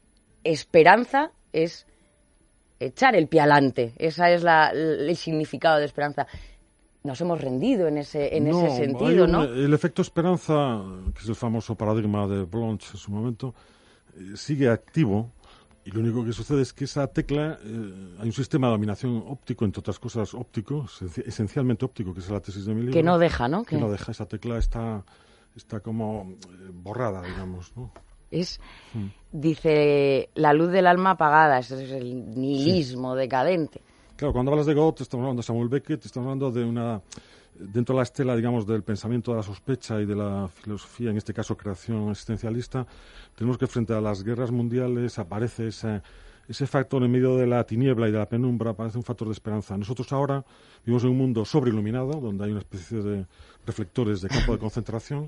esperanza es echar el pie adelante. Esa es la, el significado de esperanza. Nos hemos rendido en ese, en no, ese sentido, un, ¿no? El efecto esperanza, que es el famoso paradigma de Blanche en su momento, eh, sigue activo. Y lo único que sucede es que esa tecla, eh, hay un sistema de dominación óptico, entre otras cosas óptico, esencialmente óptico, que es la tesis de mi libro. Que no deja, ¿no? Que, que no deja, esa tecla está, está como eh, borrada, digamos, ¿no? Es, mm. dice, la luz del alma apagada, ese es el nihilismo sí. decadente. Claro, cuando hablas de Goethe, estamos hablando de Samuel Beckett, estamos hablando de una, dentro de la estela, digamos, del pensamiento de la sospecha y de la filosofía, en este caso creación existencialista, tenemos que frente a las guerras mundiales aparece ese, ese factor en medio de la tiniebla y de la penumbra, aparece un factor de esperanza. Nosotros ahora vivimos en un mundo sobreiluminado, donde hay una especie de reflectores de campo de concentración,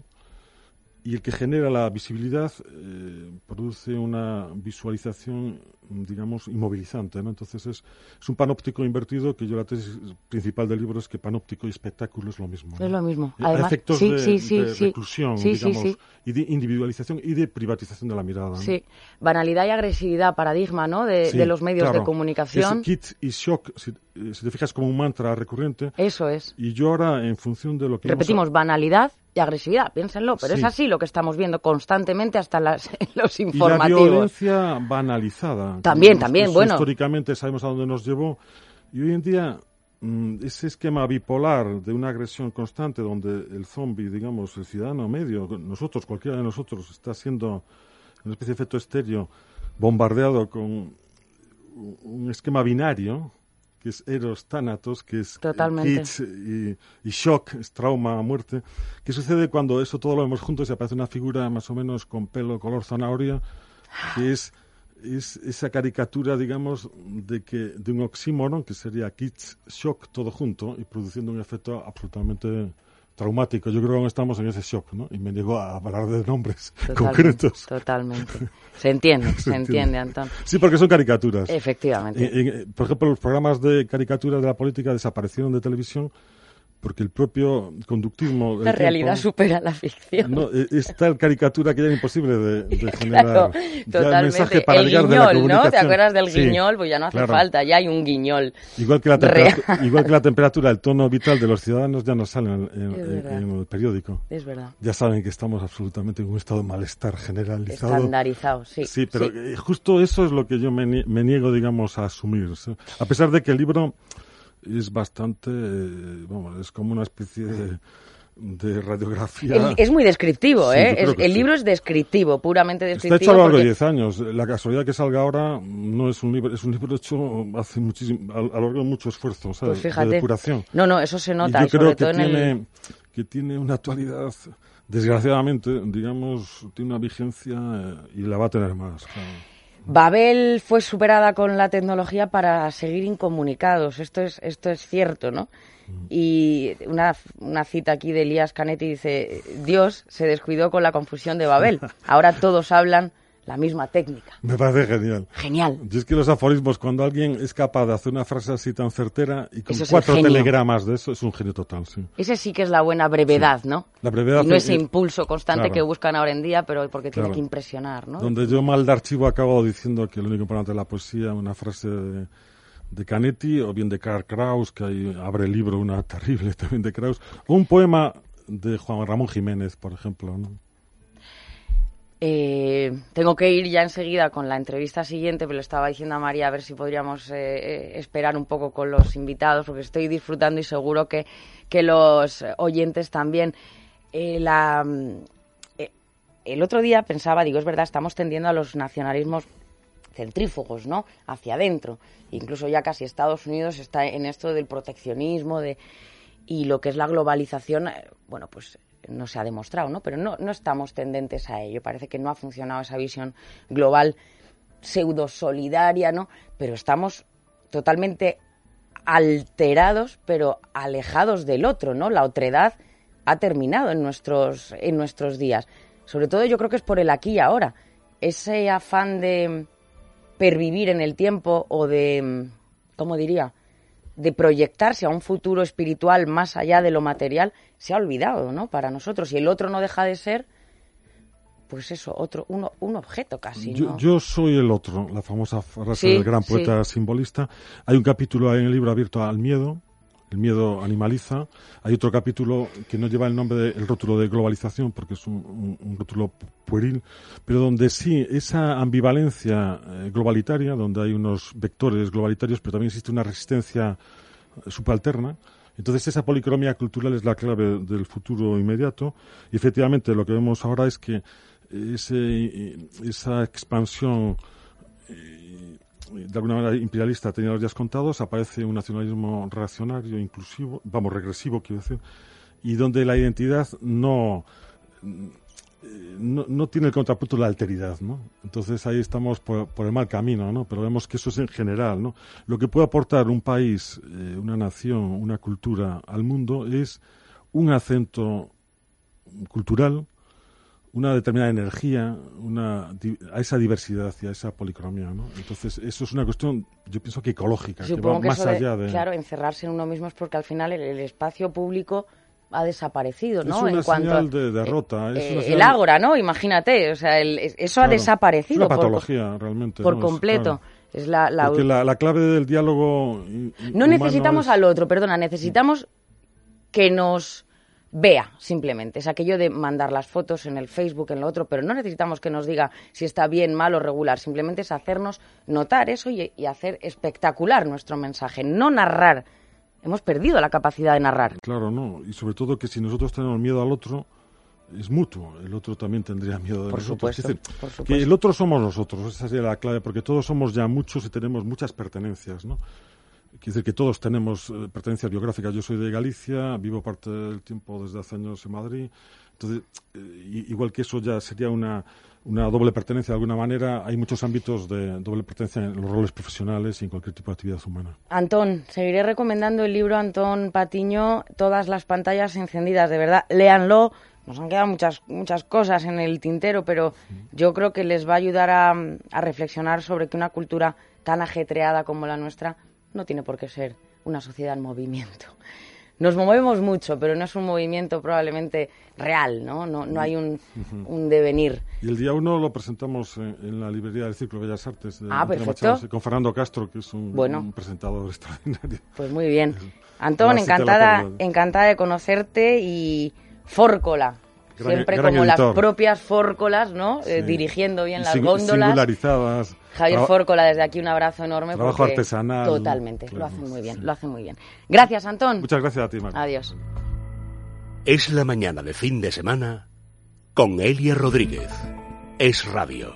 y el que genera la visibilidad eh, produce una visualización, digamos, inmovilizante, ¿no? Entonces es, es un panóptico invertido, que yo la tesis principal del libro es que panóptico y espectáculo es lo mismo, ¿no? Es lo mismo. Además, efectos sí, de, sí, sí, de sí, reclusión, sí, digamos, sí, sí. y de individualización y de privatización de la mirada, ¿no? Sí, banalidad y agresividad, paradigma, ¿no? De, sí, de los medios claro. de comunicación. Es kit y shock, si, si te fijas, como un mantra recurrente. Eso es. Y yo ahora, en función de lo que... Repetimos, a... banalidad y agresividad, piénsenlo, pero sí. es así lo que estamos viendo constantemente hasta las, los informativos. Y la violencia banalizada. También, también, bueno. Históricamente sabemos a dónde nos llevó. Y hoy en día, mmm, ese esquema bipolar de una agresión constante, donde el zombie, digamos, el ciudadano medio, nosotros, cualquiera de nosotros, está siendo una especie de efecto estéreo, bombardeado con un esquema binario, que es Eros, Thanatos, que es Kitsch y, y Shock, es trauma, muerte. ¿Qué sucede cuando eso todo lo vemos juntos y aparece una figura más o menos con pelo color zanahoria, que es, es esa caricatura, digamos, de que de un oxímoron, que sería Kitsch, Shock, todo junto, y produciendo un efecto absolutamente traumático. Yo creo que aún estamos en ese shock, ¿no? Y me niego a hablar de nombres Totalmente, concretos. Totalmente. Se entiende, se, se entiende, entiende, Antón. Sí, porque son caricaturas. Efectivamente. Y, y, por ejemplo, los programas de caricaturas de la política desaparecieron de televisión porque el propio conductismo... La realidad tiempo, supera la ficción. No, es tal caricatura que ya era imposible de, de generar claro, ya el mensaje para el ligar guiñol, de la comunicación. ¿no? ¿Te acuerdas del sí, guiñol? Pues ya no hace claro. falta, ya hay un guiñol. Igual que, la temperatura, igual que la temperatura, el tono vital de los ciudadanos ya no sale en, en, en, en el periódico. Es verdad. Ya saben que estamos absolutamente en un estado de malestar generalizado. Estandarizado, sí. Sí, pero sí. justo eso es lo que yo me, me niego, digamos, a asumir. ¿sí? A pesar de que el libro... es bastante, eh, bueno, es como una especie de, de radiografía. El, es muy descriptivo, sí, ¿eh? Es, el sí. libro es descriptivo, puramente descriptivo. Está hecho a lo largo porque... de diez años. La casualidad que salga ahora no es un libro, es un libro hecho hace muchísimo, a, a lo largo de mucho esfuerzo, ¿sabes? Pues fíjate. De depuración. No, no, eso se nota. Y yo y sobre creo todo que en tiene, el... que tiene una actualidad, desgraciadamente, digamos, tiene una vigencia eh, y la va a tener más. Claro. Babel fue superada con la tecnología para seguir incomunicados. Esto es, esto es cierto, ¿no? Y una, una cita aquí de Elías Canetti dice: Dios se descuidó con la confusión de Babel. Ahora todos hablan la misma técnica. Me parece genial. Genial. Y es que los aforismos, cuando alguien es capaz de hacer una frase así tan certera y con es cuatro telegramas de eso, es un genio total, sí. Ese sí que es la buena brevedad, sí. ¿no? La brevedad. Y no es, ese impulso constante claro. que buscan ahora en día, pero porque tiene claro. que impresionar, ¿no? Donde yo mal de archivo acabo diciendo que lo único importante es la poesía, una frase de, de Canetti, o bien de Karl Kraus, que ahí abre el libro, una terrible también de Kraus, o un poema de Juan Ramón Jiménez, por ejemplo, ¿no? Eh, tengo que ir ya enseguida con la entrevista siguiente, pero le estaba diciendo a María a ver si podríamos eh, esperar un poco con los invitados, porque estoy disfrutando y seguro que, que los oyentes también. Eh, la, eh, el otro día pensaba, digo, es verdad, estamos tendiendo a los nacionalismos centrífugos, ¿no? Hacia adentro. Incluso ya casi Estados Unidos está en esto del proteccionismo de y lo que es la globalización, eh, bueno, pues no se ha demostrado, ¿no? Pero no, no estamos tendentes a ello. Parece que no ha funcionado esa visión global pseudo-solidaria, ¿no? Pero estamos totalmente alterados, pero alejados del otro, ¿no? La otredad ha terminado en nuestros, en nuestros días. Sobre todo yo creo que es por el aquí y ahora. Ese afán de pervivir en el tiempo o de, ¿cómo diría?, de proyectarse a un futuro espiritual más allá de lo material, se ha olvidado, ¿no? Para nosotros. Y el otro no deja de ser, pues eso, otro, uno, un objeto casi, ¿no? Yo, yo soy el otro, la famosa frase sí, del gran poeta sí. simbolista. Hay un capítulo ahí en el libro abierto al miedo. El miedo animaliza. Hay otro capítulo que no lleva el nombre del rótulo de globalización, porque es un, un, un rótulo pueril, pero donde sí, esa ambivalencia eh, globalitaria, donde hay unos vectores globalitarios, pero también existe una resistencia eh, subalterna. Entonces esa policromía cultural es la clave del futuro inmediato. Y efectivamente lo que vemos ahora es que ese, esa expansión eh, de alguna manera imperialista tenía los días contados, aparece un nacionalismo reaccionario, inclusivo, vamos, regresivo, quiero decir, y donde la identidad no, no, no tiene el contrapunto de la alteridad, ¿no? Entonces ahí estamos por, por el mal camino, ¿no? Pero vemos que eso es en general, ¿no? Lo que puede aportar un país, eh, una nación, una cultura al mundo es un acento cultural, una determinada energía, una, a esa diversidad y a esa policromía, ¿no? Entonces, eso es una cuestión, yo pienso que ecológica, Supongo que va que más de, allá de... Claro, encerrarse en uno mismo es porque al final el, el espacio público ha desaparecido, ¿no? Es una en cuanto señal de derrota. Eh, es una eh, señal... El ágora, ¿no? Imagínate, o sea, el, eso claro, ha desaparecido. Es una patología, por, realmente. Por ¿no? completo. Es, es claro. la, la... Porque la, la clave del diálogo No necesitamos es... al otro, perdona, necesitamos que nos vea, simplemente. Es aquello de mandar las fotos en el Facebook, en lo otro, pero no necesitamos que nos diga si está bien, mal o regular. Simplemente es hacernos notar eso y, y hacer espectacular nuestro mensaje. No narrar. Hemos perdido la capacidad de narrar. Claro, no. Y sobre todo que si nosotros tenemos miedo al otro, es mutuo. El otro también tendría miedo de por nosotros. Supuesto, es decir, por supuesto. Que el otro somos nosotros. Esa sería la clave, porque todos somos ya muchos y tenemos muchas pertenencias, ¿no? Quiere decir que todos tenemos eh, pertenencia biográfica. Yo soy de Galicia, vivo parte del tiempo desde hace años en Madrid. Entonces, eh, igual que eso ya sería una, una doble pertenencia de alguna manera, hay muchos ámbitos de doble pertenencia en los roles profesionales y en cualquier tipo de actividad humana. Antón, seguiré recomendando el libro Antón Patiño, Todas las pantallas encendidas. De verdad, léanlo. Nos han quedado muchas muchas cosas en el tintero, pero yo creo que les va a ayudar a, a reflexionar sobre que una cultura tan ajetreada como la nuestra no tiene por qué ser una sociedad en movimiento. Nos movemos mucho, pero no es un movimiento probablemente real, ¿no? No, no hay un, un devenir. Y el día uno lo presentamos en, en la librería del Círculo de Bellas Artes de ah, perfecto. Machado, con Fernando Castro, que es un, bueno. un presentador extraordinario. Pues muy bien. Antón, encantada, encantada de conocerte y fórcola. Gran, siempre gran como editor. Las propias fórcolas, ¿no? Sí. Eh, dirigiendo bien las Sing- góndolas. Singularizadas. Javier Traba- Fórcola, desde aquí un abrazo enorme. Trabajo porque artesanal. Totalmente, Claro, lo hacen muy bien, sí. lo hacen muy bien. Gracias, Antón. Muchas gracias a ti, Marta. Adiós. Es la mañana de fin de semana con Elia Rodríguez. Es Radio.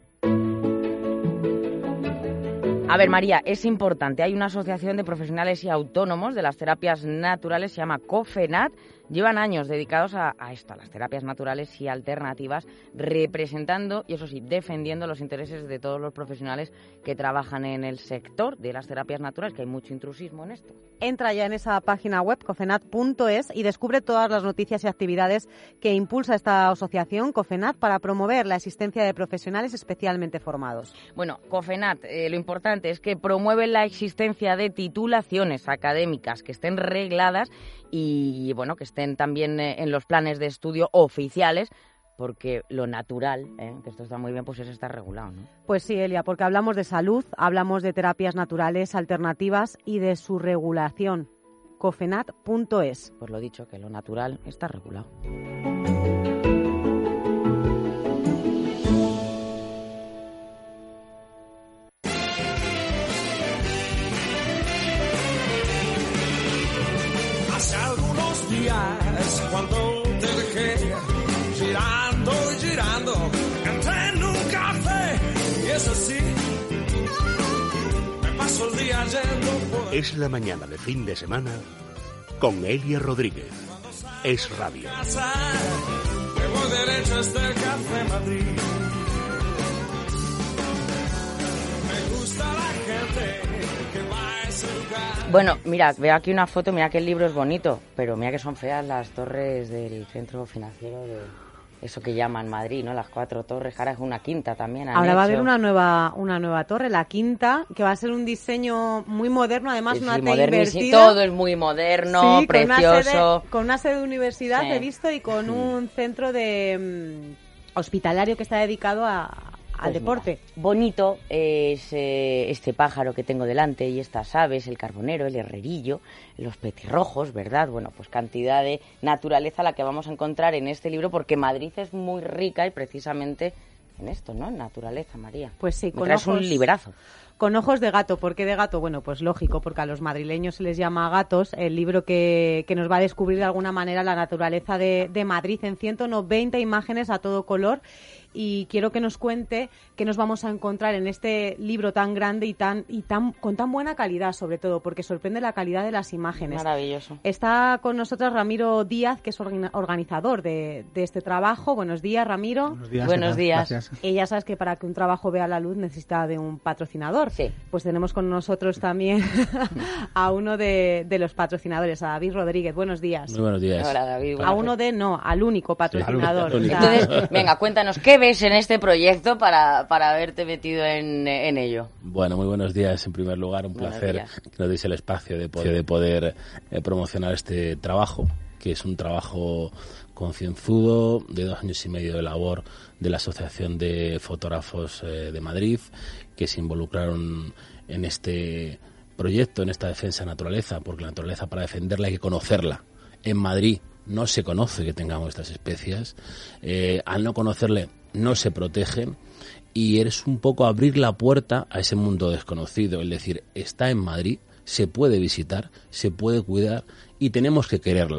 A ver, María, es importante. Hay una asociación de profesionales y autónomos de las terapias naturales, se llama COFENAT. Llevan años dedicados a, a esto, a las terapias naturales y alternativas, representando y, eso sí, defendiendo los intereses de todos los profesionales que trabajan en el sector de las terapias naturales, que hay mucho intrusismo en esto. Entra ya en esa página web, cofenat punto es, y descubre todas las noticias y actividades que impulsa esta asociación, COFENAT, para promover la existencia de profesionales especialmente formados. Bueno, COFENAT, eh, lo importante es que promueve la existencia de titulaciones académicas que estén regladas y, bueno, que estén también eh, en los planes de estudio oficiales, porque lo natural, eh, que esto está muy bien, pues es estar regulado, ¿no? Pues sí, Elia, porque hablamos de salud, hablamos de terapias naturales alternativas y de su regulación. cofenat punto es. Pues lo dicho, que lo natural está regulado. Hace algunos días, cuando te dejé girando y girando, entré en un café y es así, me paso el día yendo por... Es la mañana de fin de semana con Elia Rodríguez. Es Radio. casa, me voy derecho hasta el Café Madrid. Me gusta la gente que va a ese lugar. Bueno, mira, veo aquí una foto, mira que el libro es bonito, pero mira que son feas las torres del centro financiero de eso que llaman Madrid, ¿no? Las cuatro torres, ahora es una quinta también. han Ahora va a hecho. haber una nueva una nueva torre, la quinta, que va a ser un diseño muy moderno, además Sí, una sí, T modernísimo, invertida. todo es muy moderno, Sí, con una precioso. sede- Con una sede de universidad, Sí. he visto, y con un centro de mm, hospitalario que está dedicado a, al Pues deporte. mira, bonito es eh, este pájaro que tengo delante y estas aves, el carbonero, el herrerillo, los petirrojos, ¿verdad? Bueno, pues cantidad de naturaleza la que vamos a encontrar en este libro, porque Madrid es muy rica y precisamente en esto, ¿no? En naturaleza, María. Pues sí, Me con traes ojos, un librazo. Con ojos de gato. ¿Por qué de gato? Bueno, pues lógico, porque a los madrileños se les llama gatos. El libro que, que nos va a descubrir de alguna manera la naturaleza de, de Madrid en ciento noventa imágenes a todo color. Y quiero que nos cuente qué nos vamos a encontrar en este libro tan grande y tan y tan con tan buena calidad, sobre todo, porque sorprende la calidad de las imágenes. Maravilloso. Está con nosotros Ramiro Díaz, que es orga- organizador de, de este trabajo. Buenos días, Ramiro. Buenos días. Buenos ¿qué tal? días. Gracias. Y ya sabes que para que un trabajo vea la luz necesita de un patrocinador. Sí. Pues tenemos con nosotros también a uno de, de los patrocinadores, a David Rodríguez. Buenos días. Muy buenos días. Hola, David. A uno de, no, al único patrocinador. al único. O sea, Entonces, venga, cuéntanos, ¿qué ves en este proyecto para, para haberte metido en, en ello? Bueno, muy buenos días. En primer lugar, un Buenos placer días. que nos deis el espacio de poder, de poder eh, promocionar este trabajo, que es un trabajo concienzudo de dos años y medio de labor de la Asociación de Fotógrafos eh, de Madrid, que se involucraron en este proyecto, en esta defensa de naturaleza, porque la naturaleza, para defenderla hay que conocerla. En Madrid no se conoce que tengamos estas especies. Eh, al no conocerle, no se protegen. Y es un poco abrir la puerta a ese mundo desconocido. Es decir, está en Madrid, se puede visitar, se puede cuidar y tenemos que quererla.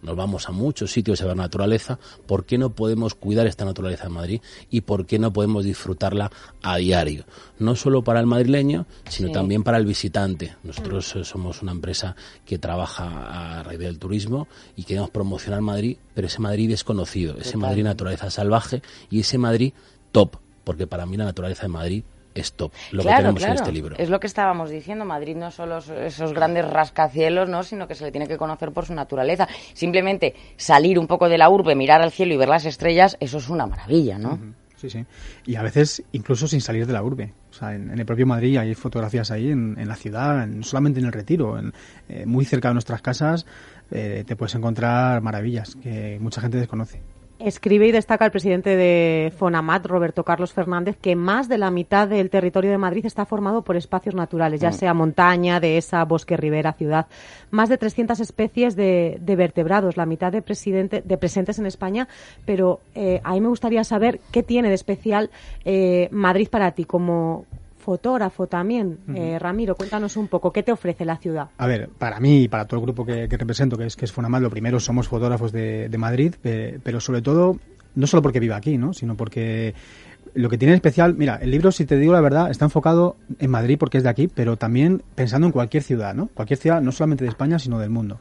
nos vamos a muchos sitios a ver naturaleza, ¿por qué no podemos cuidar esta naturaleza en Madrid y por qué no podemos disfrutarla a diario? No solo para el madrileño, sino sí. también para el visitante. Nosotros eh, somos una empresa que trabaja a raíz del turismo y queremos promocionar Madrid, pero ese Madrid desconocido, ese Total. Madrid naturaleza salvaje y ese Madrid top, porque para mí la naturaleza de Madrid es top, lo claro, que tenemos claro. en este libro. Es lo que estábamos diciendo, Madrid no solo esos grandes rascacielos, ¿no? Sino que se le tiene que conocer por su naturaleza. Simplemente salir un poco de la urbe, mirar al cielo y ver las estrellas, eso es una maravilla, ¿no? Uh-huh. Sí, sí. Y a veces incluso sin salir de la urbe. O sea, en, en el propio Madrid hay fotografías ahí, en, en la ciudad, en, solamente en el Retiro, en, eh, muy cerca de nuestras casas, eh, te puedes encontrar maravillas que mucha gente desconoce. Escribe y destaca el presidente de Fonamat, Roberto Carlos Fernández, que más de la mitad del territorio de Madrid está formado por espacios naturales, ya sea montaña, dehesa, bosque, ribera, ciudad. Más de trescientas especies de, de vertebrados, la mitad de, presidente, de presentes en España, pero eh, a mí me gustaría saber qué tiene de especial eh, Madrid para ti como fotógrafo también. Uh-huh. Eh, Ramiro, cuéntanos un poco, ¿qué te ofrece la ciudad? A ver, para mí y para todo el grupo que, que represento, que es que es Fonamat, lo primero somos fotógrafos de, de Madrid, eh, pero sobre todo, no solo porque viva aquí, ¿no? Sino porque lo que tiene especial, mira, el libro, si te digo la verdad, está enfocado en Madrid porque es de aquí, pero también pensando en cualquier ciudad, ¿no? Cualquier ciudad, no solamente de España, sino del mundo.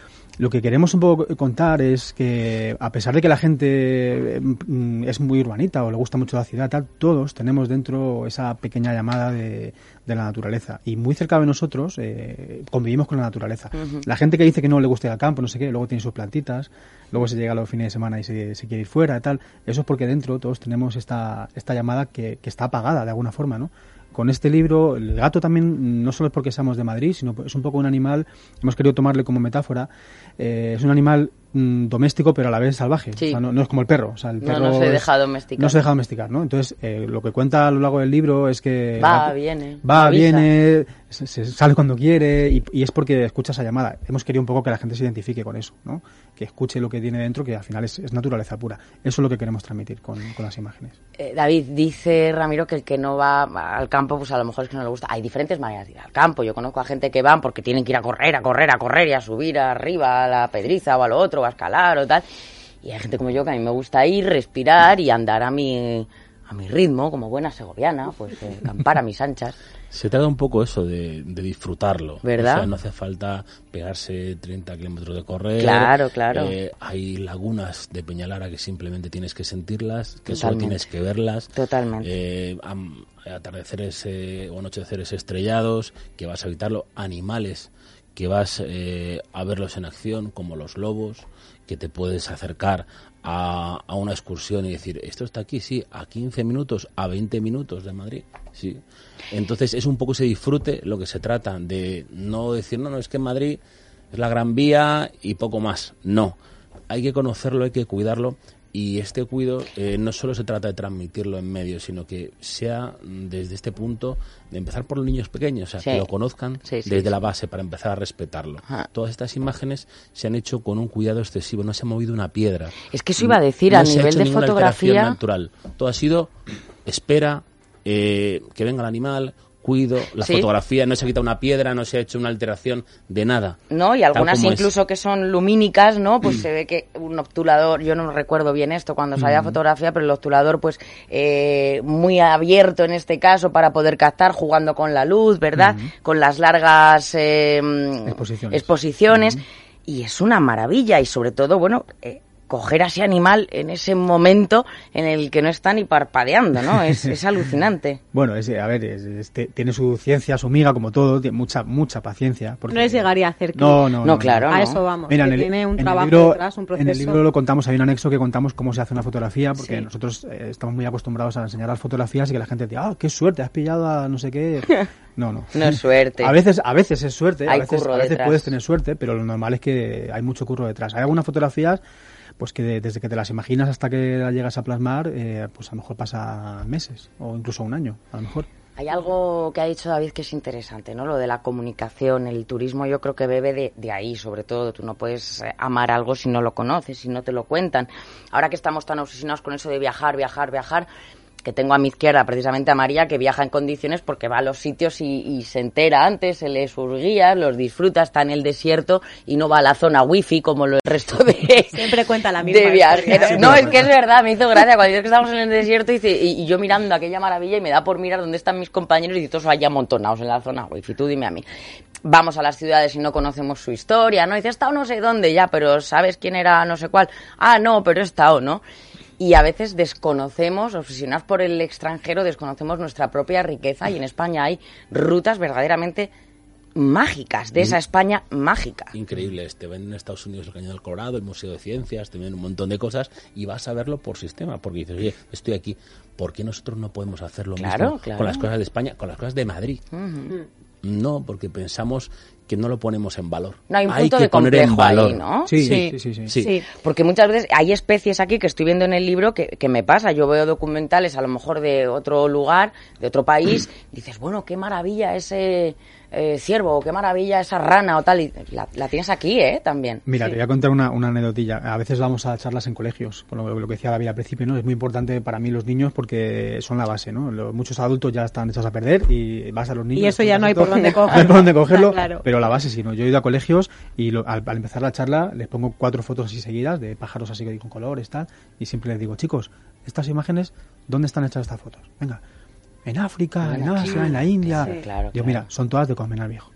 Lo que queremos un poco contar es que, a pesar de que la gente es muy urbanita o le gusta mucho la ciudad, tal, todos tenemos dentro esa pequeña llamada de, de la naturaleza. Y muy cerca de nosotros eh, convivimos con la naturaleza. Uh-huh. La gente que dice que no le gusta ir al campo, no sé qué, luego tiene sus plantitas, luego se llega a los fines de semana y se, se quiere ir fuera, tal. Eso es porque dentro todos tenemos esta, esta llamada que, que está apagada de alguna forma, ¿no? Con este libro, el gato también, no solo es porque seamos de Madrid, sino es un poco un animal, hemos querido tomarle como metáfora, eh, es un animal mm, doméstico pero a la vez salvaje, sí. O sea, no, no es como el perro. O sea, el perro no, no se deja domesticar. No se deja domesticar, ¿no? Entonces, eh, lo que cuenta a lo largo del libro es que... Va, gato, viene. Va, avisa. viene, se, se sale cuando quiere y, y es porque escucha esa llamada. Hemos querido un poco que la gente se identifique con eso, ¿no? Que escuche lo que tiene dentro, que al final es, es naturaleza pura. Eso es lo que queremos transmitir con, con las imágenes. Eh, David, dice Ramiro que el que no va al campo, pues a lo mejor es que no le gusta. Hay diferentes maneras de ir al campo. Yo conozco a gente que van porque tienen que ir a correr, a correr, a correr y a subir arriba a la pedriza o a lo otro, o a escalar o tal. Y hay gente como yo que a mí me gusta ir, respirar y andar a mi, a mi ritmo, como buena segoviana, pues eh, campar a mis anchas. Se trata un poco eso, de, de disfrutarlo. ¿Verdad? O sea, no hace falta pegarse treinta kilómetros de correr. Claro, claro. Eh, hay lagunas de Peñalara que simplemente tienes que sentirlas, que Totalmente. solo tienes que verlas. Totalmente. Eh, am, atardeceres eh, o anocheceres estrellados, que vas a evitarlo. Animales que vas eh, a verlos en acción, como los lobos, que te puedes acercar a, a una excursión y decir, esto está aquí, sí, a quince minutos, a veinte minutos de Madrid, sí. Entonces es un poco ese disfrute lo que se trata, de no decir, no, no, es que Madrid es la Gran Vía y poco más. No, hay que conocerlo, hay que cuidarlo. Y este cuido eh, no solo se trata de transmitirlo en medios, sino que sea desde este punto de empezar por los niños pequeños, o sea, sí. que lo conozcan sí, sí, desde sí. la base para empezar a respetarlo. Ajá. Todas estas imágenes se han hecho con un cuidado excesivo, no se ha movido una piedra. Es que eso iba a decir, no a se nivel ha hecho de ninguna fotografía natural. Todo ha sido espera, eh, que venga el animal, cuido, la sí. fotografía, no se ha quitado una piedra, no se ha hecho una alteración de nada. No, y algunas incluso es. que son lumínicas, ¿no? Pues mm. se ve que un obturador, yo no recuerdo bien esto cuando salía mm. fotografía, pero el obturador pues eh, muy abierto en este caso para poder captar, jugando con la luz, ¿verdad? Mm. Con las largas eh, exposiciones. exposiciones Mm. Y es una maravilla y sobre todo, bueno... Eh, coger a ese animal en ese momento en el que no está ni parpadeando, ¿no? Es, es alucinante. Bueno, es, a ver, es, es, tiene su ciencia, su miga, como todo, tiene mucha mucha paciencia. Porque... No es llegar y hacer que... No, no, no. No, claro, A no. eso vamos. Mira, que el, tiene un en trabajo el libro, detrás, un proceso. En el libro lo contamos, hay un anexo que contamos cómo se hace una fotografía, porque sí. nosotros eh, estamos muy acostumbrados a enseñar las fotografías y que la gente diga, ah, qué suerte, has pillado a no sé qué... No, no. No es suerte. A veces, a veces es suerte, hay a veces, curro a veces detrás. puedes tener suerte, pero lo normal es que hay mucho curro detrás. Hay algunas fotografías pues que de, desde que te las imaginas hasta que las llegas a plasmar, eh, pues a lo mejor pasa meses o incluso un año, a lo mejor. Hay algo que ha dicho David que es interesante, ¿no? Lo de la comunicación, el turismo yo creo que bebe de, de ahí, sobre todo. Tú no puedes amar algo si no lo conoces, si no te lo cuentan. Ahora que estamos tan obsesionados con eso de viajar, viajar, viajar, que tengo a mi izquierda precisamente a María, que viaja en condiciones porque va a los sitios y, y se entera antes, se lee sus guías, los disfruta, está en el desierto y no va a la zona wifi como el resto de... Siempre cuenta la misma de viajeros. historia. No, es que es verdad, me hizo gracia cuando dices que estamos en el desierto y, dice, y, y yo mirando aquella maravilla y me da por mirar dónde están mis compañeros y todos ahí amontonados en la zona wifi, tú dime a mí. Vamos a las ciudades y no conocemos su historia, ¿no? Dices, he estado no sé dónde ya, pero ¿sabes quién era no sé cuál? Ah, no, pero he estado, ¿no? Y a veces desconocemos, obsesionados por el extranjero, desconocemos nuestra propia riqueza y en España hay rutas verdaderamente mágicas, de esa España mágica. Increíble, te ven en Estados Unidos el Cañón del Colorado, el Museo de Ciencias, te ven un montón de cosas y vas a verlo por sistema, porque dices, oye, estoy aquí, ¿por qué nosotros no podemos hacer lo claro, mismo claro. con las cosas de España, con las cosas de Madrid? Uh-huh. No, porque pensamos que no lo ponemos en valor. No, hay un hay punto que de poner en valor. ahí, ¿no? Sí sí sí, sí, sí, sí. Sí, porque muchas veces hay especies aquí que estoy viendo en el libro que, que me pasa. Yo veo documentales a lo mejor de otro lugar, de otro país, dices, bueno, qué maravilla ese eh, ciervo, o qué maravilla esa rana o tal, y la, la tienes aquí, ¿eh? También. Mira, sí. te voy a contar una, una anecdotilla. A veces vamos a charlas en colegios, por lo, lo que decía David al principio, ¿no? Es muy importante para mí los niños porque son la base, ¿no? Los, muchos adultos ya están hechos a perder y vas a los niños... Y eso ya no hay por dónde cogerlo. No hay por dónde cogerlo, claro. Pero la base sí, ¿no? Yo he ido a colegios y lo, al, al empezar la charla les pongo cuatro fotos así seguidas de pájaros así con colores, tal, y siempre les digo, chicos, estas imágenes, ¿dónde están hechas estas fotos? Venga, en África, en Asia, en la India. Sí, claro, Digo, claro. mira, son todas de Colmenar Viejo.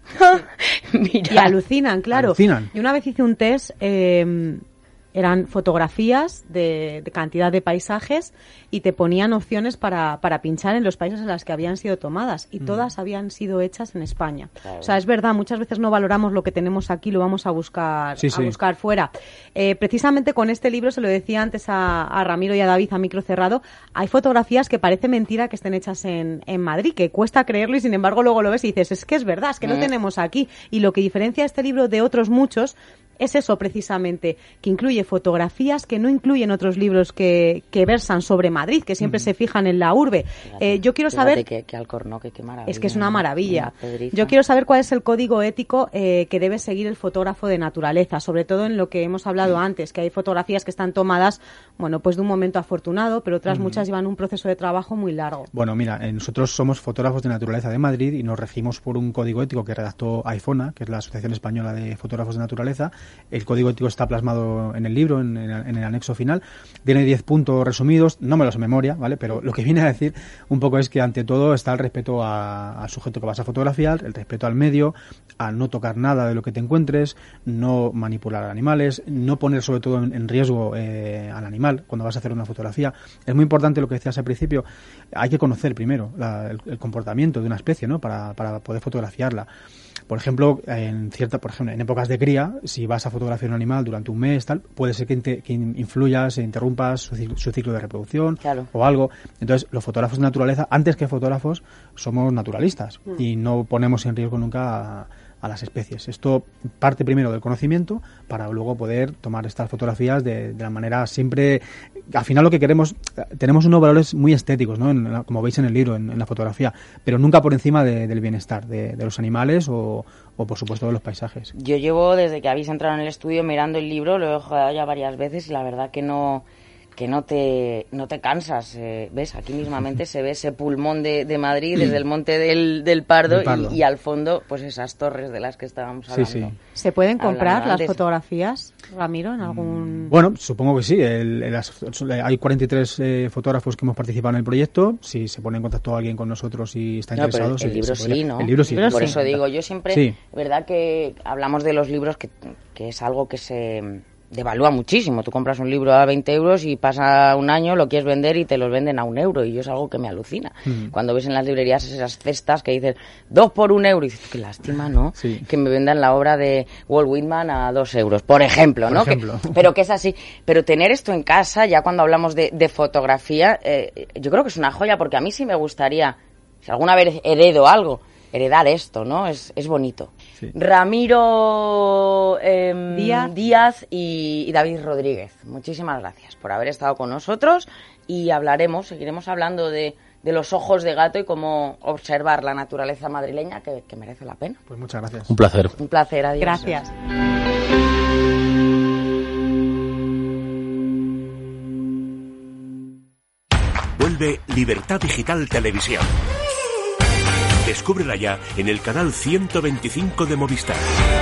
Mira. Y alucinan, claro. Alucinan. Yo una vez hice un test, eh, eran fotografías de, de cantidad de paisajes y te ponían opciones para, para pinchar en los países en los que habían sido tomadas y mm. todas habían sido hechas en España. Claro. O sea, es verdad, muchas veces no valoramos lo que tenemos aquí, lo vamos a buscar sí, a sí. buscar fuera. Eh, precisamente con este libro, se lo decía antes a, a Ramiro y a David a micro cerrado, hay fotografías que parece mentira que estén hechas en, en Madrid, que cuesta creerlo y sin embargo luego lo ves y dices, es que es verdad, es que mm. lo tenemos aquí. Y lo que diferencia este libro de otros muchos es eso precisamente, que incluye fotografías que no incluyen otros libros que, que versan sobre Madrid, que siempre mm. se fijan en la urbe. Fíjate, eh, yo quiero saber... Que, que Alcornoque, qué maravilla. Es que es una maravilla. Una yo quiero saber cuál es el código ético eh, que debe seguir el fotógrafo de naturaleza, sobre todo en lo que hemos hablado mm. antes, que hay fotografías que están tomadas, bueno, pues de un momento afortunado, pero otras mm. muchas llevan un proceso de trabajo muy largo. Bueno, mira, eh, nosotros somos fotógrafos de naturaleza de Madrid y nos regimos por un código ético que redactó AIFONA, que es la Asociación Española de Fotógrafos de Naturaleza. El código ético está plasmado en el libro, en, en, en el anexo final. Tiene diez puntos resumidos, no me los de memoria, ¿vale? Pero lo que viene a decir un poco es que ante todo está el respeto a, al sujeto que vas a fotografiar, el respeto al medio, a no tocar nada de lo que te encuentres, no manipular animales, no poner sobre todo en, en riesgo eh, al animal cuando vas a hacer una fotografía. Es muy importante lo que decías al principio, hay que conocer primero la, el, el comportamiento de una especie, ¿no? Para, para poder fotografiarla. Por ejemplo, en cierta, por ejemplo, en épocas de cría, si vas a fotografiar un animal durante un mes, tal, puede ser que, inte, que influyas e interrumpas su, su ciclo de reproducción claro. o algo. Entonces, los fotógrafos de naturaleza, antes que fotógrafos, somos naturalistas mm. y no ponemos en riesgo nunca a, a las especies. Esto parte primero del conocimiento para luego poder tomar estas fotografías de, de la manera siempre... Al final lo que queremos, tenemos unos valores muy estéticos, ¿no? En, en, como veis en el libro, en, en la fotografía, pero nunca por encima de, del bienestar de, de los animales o, o, por supuesto, de los paisajes. Yo llevo, desde que habéis entrado en el estudio, mirando el libro, lo he jugado ya varias veces y la verdad que no... que no te no te cansas, eh, ves, aquí mismamente se ve ese pulmón de, de Madrid desde el monte del, del Pardo, del Pardo. Y, y al fondo pues esas torres de las que estábamos hablando. Sí, sí. ¿Se pueden comprar las antes. fotografías, Ramiro, en algún...? Bueno, supongo que sí. El, el, hay cuarenta y tres eh, fotógrafos que hemos participado en el proyecto. Si se pone en contacto alguien con nosotros y está no, interesado... Pero el, el libro se, sí, se ¿no? El libro sí. Por sí. eso digo, yo siempre... Sí. verdad que hablamos de los libros que, que es algo que se... devalúa muchísimo. Tú compras un libro a veinte euros y pasa un año, lo quieres vender y te los venden a un euro. Y yo es algo que me alucina. Mm. Cuando ves en las librerías esas cestas que dices dos por un euro y dices, qué lástima, ¿no? Sí. Que me vendan la obra de Walt Whitman a dos euros, por ejemplo, por ¿no? Ejemplo. Que, pero que es así. Pero tener esto en casa, ya cuando hablamos de, de fotografía, eh, yo creo que es una joya porque a mí sí me gustaría, si alguna vez heredo algo, heredar esto, ¿no? Es, es bonito. Sí. Ramiro eh, Díaz, Díaz y, y David Rodríguez, muchísimas gracias por haber estado con nosotros y hablaremos, seguiremos hablando de, de los ojos de gato y cómo observar la naturaleza madrileña que, que merece la pena. Pues muchas gracias. Un placer. Un placer, adiós. Gracias. Vuelve Vuelve Libertad Digital Televisión. Descúbrela ya en el canal ciento veinticinco de Movistar.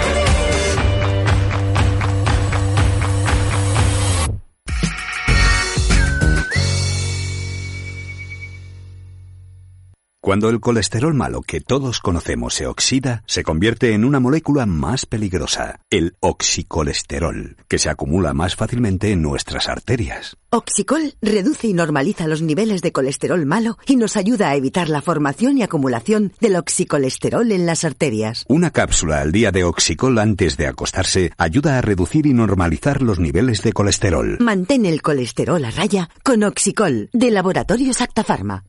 Cuando el colesterol malo que todos conocemos se oxida, se convierte en una molécula más peligrosa, el oxicolesterol, que se acumula más fácilmente en nuestras arterias. Oxicol reduce y normaliza los niveles de colesterol malo y nos ayuda a evitar la formación y acumulación del oxicolesterol en las arterias. Una cápsula al día de Oxicol antes de acostarse ayuda a reducir y normalizar los niveles de colesterol. Mantén el colesterol a raya con Oxicol, de Laboratorios Acta Pharma.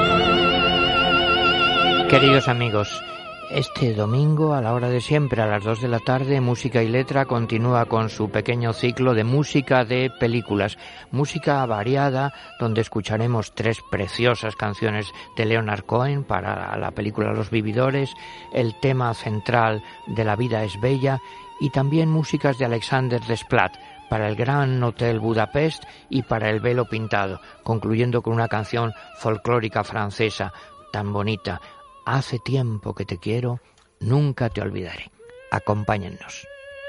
Queridos amigos, este domingo a la hora de siempre, a las dos de la tarde, Música y Letra continúa con su pequeño ciclo de música de películas. Música variada, donde escucharemos tres preciosas canciones de Leonard Cohen para la película Los Vividores, el tema central de La vida es bella y también músicas de Alexander Desplat para el Gran Hotel Budapest y para El velo pintado, concluyendo con una canción folclórica francesa tan bonita. Hace tiempo que te quiero, nunca te olvidaré. Acompáñennos.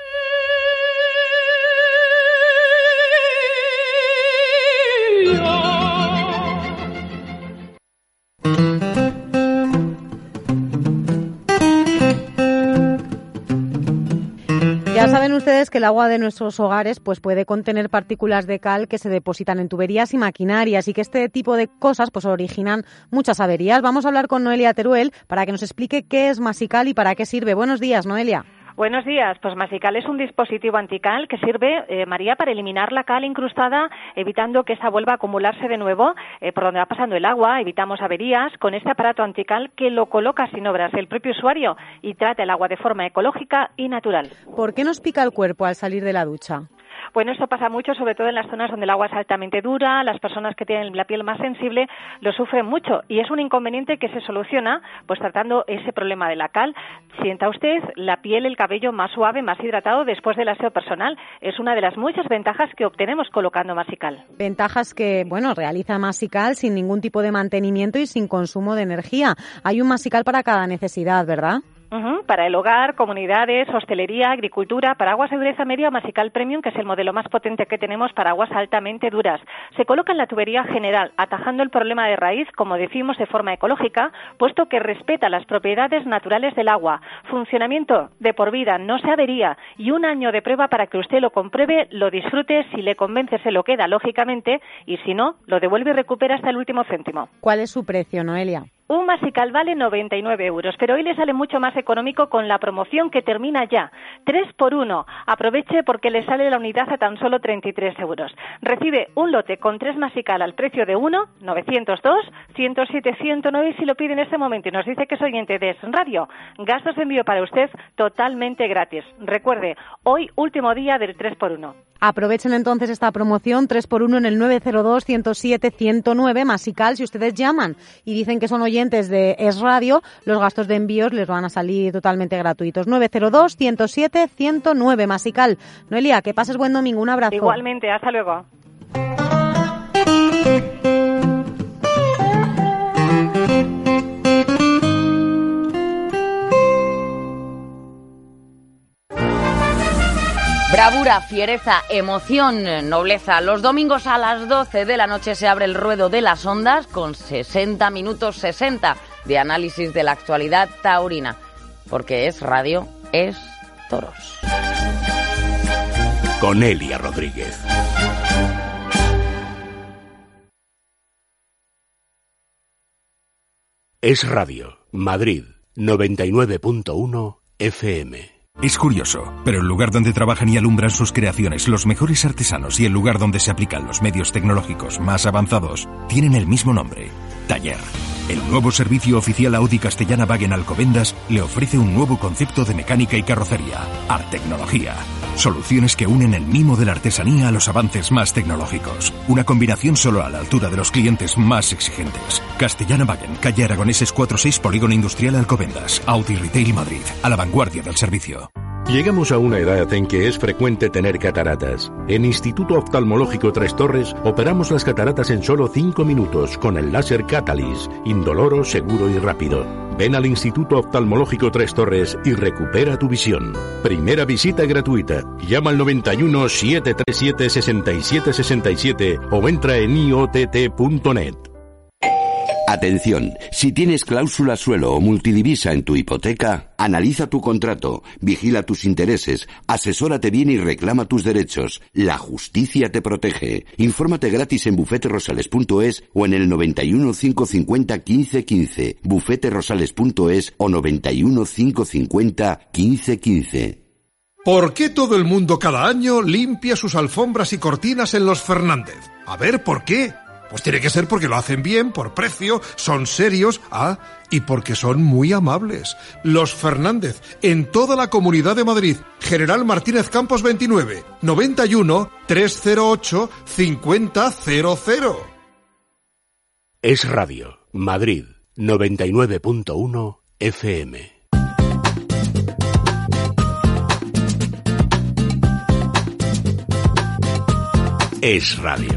Ya saben ustedes que el agua de nuestros hogares pues puede contener partículas de cal que se depositan en tuberías y maquinarias y que este tipo de cosas pues originan muchas averías. Vamos a hablar con Noelia Teruel para que nos explique qué es Masical y para qué sirve. Buenos días, Noelia. Buenos días. Pues Masical es un dispositivo antical que sirve, eh, María, para eliminar la cal incrustada, evitando que esa vuelva a acumularse de nuevo eh, por donde va pasando el agua. Evitamos averías con este aparato antical que lo coloca sin obras el propio usuario y trata el agua de forma ecológica y natural. ¿Por qué nos pica el cuerpo al salir de la ducha? Bueno, esto pasa mucho, sobre todo en las zonas donde el agua es altamente dura. Las personas que tienen la piel más sensible lo sufren mucho y es un inconveniente que se soluciona pues tratando ese problema de la cal. Sienta usted la piel, el cabello más suave, más hidratado después del aseo personal. Es una de las muchas ventajas que obtenemos colocando Masical. Ventajas que, bueno, realiza Masical sin ningún tipo de mantenimiento y sin consumo de energía. Hay un Masical para cada necesidad, ¿verdad? Uh-huh. Para el hogar, comunidades, hostelería, agricultura, para aguas de dureza media o Masical Premium, que es el modelo más potente que tenemos para aguas altamente duras. Se coloca en la tubería general, atajando el problema de raíz, como decimos, de forma ecológica, puesto que respeta las propiedades naturales del agua. Funcionamiento de por vida, no se avería, y un año de prueba para que usted lo compruebe, lo disfrute, si le convence se lo queda, lógicamente, y si no, lo devuelve y recupera hasta el último céntimo. ¿Cuál es su precio, Noelia? Un Masical vale noventa y nueve euros, pero hoy le sale mucho más económico con la promoción que termina ya. tres por uno. Aproveche porque le sale la unidad a tan solo treinta y tres euros. Recibe un lote con tres Masical al precio de uno, novecientos dos, ciento siete, ciento nueve y si lo pide en este momento y nos dice que es oyente de Es Radio, gastos de envío para usted totalmente gratis. Recuerde, hoy último día del tres por uno. Aprovechen entonces esta promoción tres por uno en el nueve cero dos, ciento siete, ciento nueve Masical. Si ustedes llaman y dicen que son oyentes de Es Radio, los gastos de envíos les van a salir totalmente gratuitos. nueve cero dos, ciento siete, ciento nueve Masical. Noelia, que pases buen domingo. Un abrazo. Igualmente, hasta luego. Bravura, fiereza, emoción, nobleza. Los domingos a las doce de la noche se abre el ruedo de las ondas con sesenta minutos sesenta de análisis de la actualidad taurina. Porque Es Radio, es toros. Con Elia Rodríguez. Es Radio, Madrid, noventa y nueve punto uno F M. Es curioso, pero el lugar donde trabajan y alumbran sus creaciones los mejores artesanos y el lugar donde se aplican los medios tecnológicos más avanzados tienen el mismo nombre, Taller. El nuevo servicio oficial Audi Castellana-Wagen Alcobendas le ofrece un nuevo concepto de mecánica y carrocería, Artecnología. Soluciones que unen el mimo de la artesanía a los avances más tecnológicos. Una combinación solo a la altura de los clientes más exigentes. Castellana-Wagen, calle Aragoneses cuarenta y seis, Polígono Industrial Alcobendas. Audi Retail Madrid, a la vanguardia del servicio. Llegamos a una edad en que es frecuente tener cataratas. En Instituto Oftalmológico Tres Torres operamos las cataratas en solo cinco minutos con el láser Catalyst, indoloro, seguro y rápido. Ven al Instituto Oftalmológico Tres Torres y recupera tu visión. Primera visita gratuita. Llama al noventa y uno, setecientos treinta y siete, sesenta y siete sesenta y siete o entra en i o t t punto net. Atención, si tienes cláusula suelo o multidivisa en tu hipoteca, analiza tu contrato, vigila tus intereses, asesórate bien y reclama tus derechos. La justicia te protege. Infórmate gratis en bufete rosales punto es o en el noventa y uno, cinco cincuenta, quince quince, bufete rosales punto es o noventa y uno, cinco cincuenta, quince quince. ¿Por qué todo el mundo cada año limpia sus alfombras y cortinas en los Fernández? A ver, ¿por qué? Pues tiene que ser porque lo hacen bien, por precio, son serios, ah, y porque son muy amables. Los Fernández, en toda la Comunidad de Madrid. General Martínez Campos veintinueve, noventa y uno, trescientos ocho, cincuenta cero cero. Es Radio, Madrid, noventa y nueve punto uno F M. Es Radio.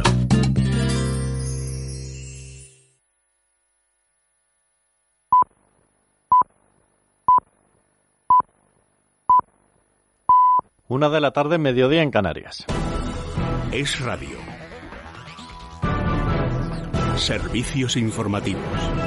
Una de la tarde, mediodía en Canarias. Es Radio. Servicios informativos.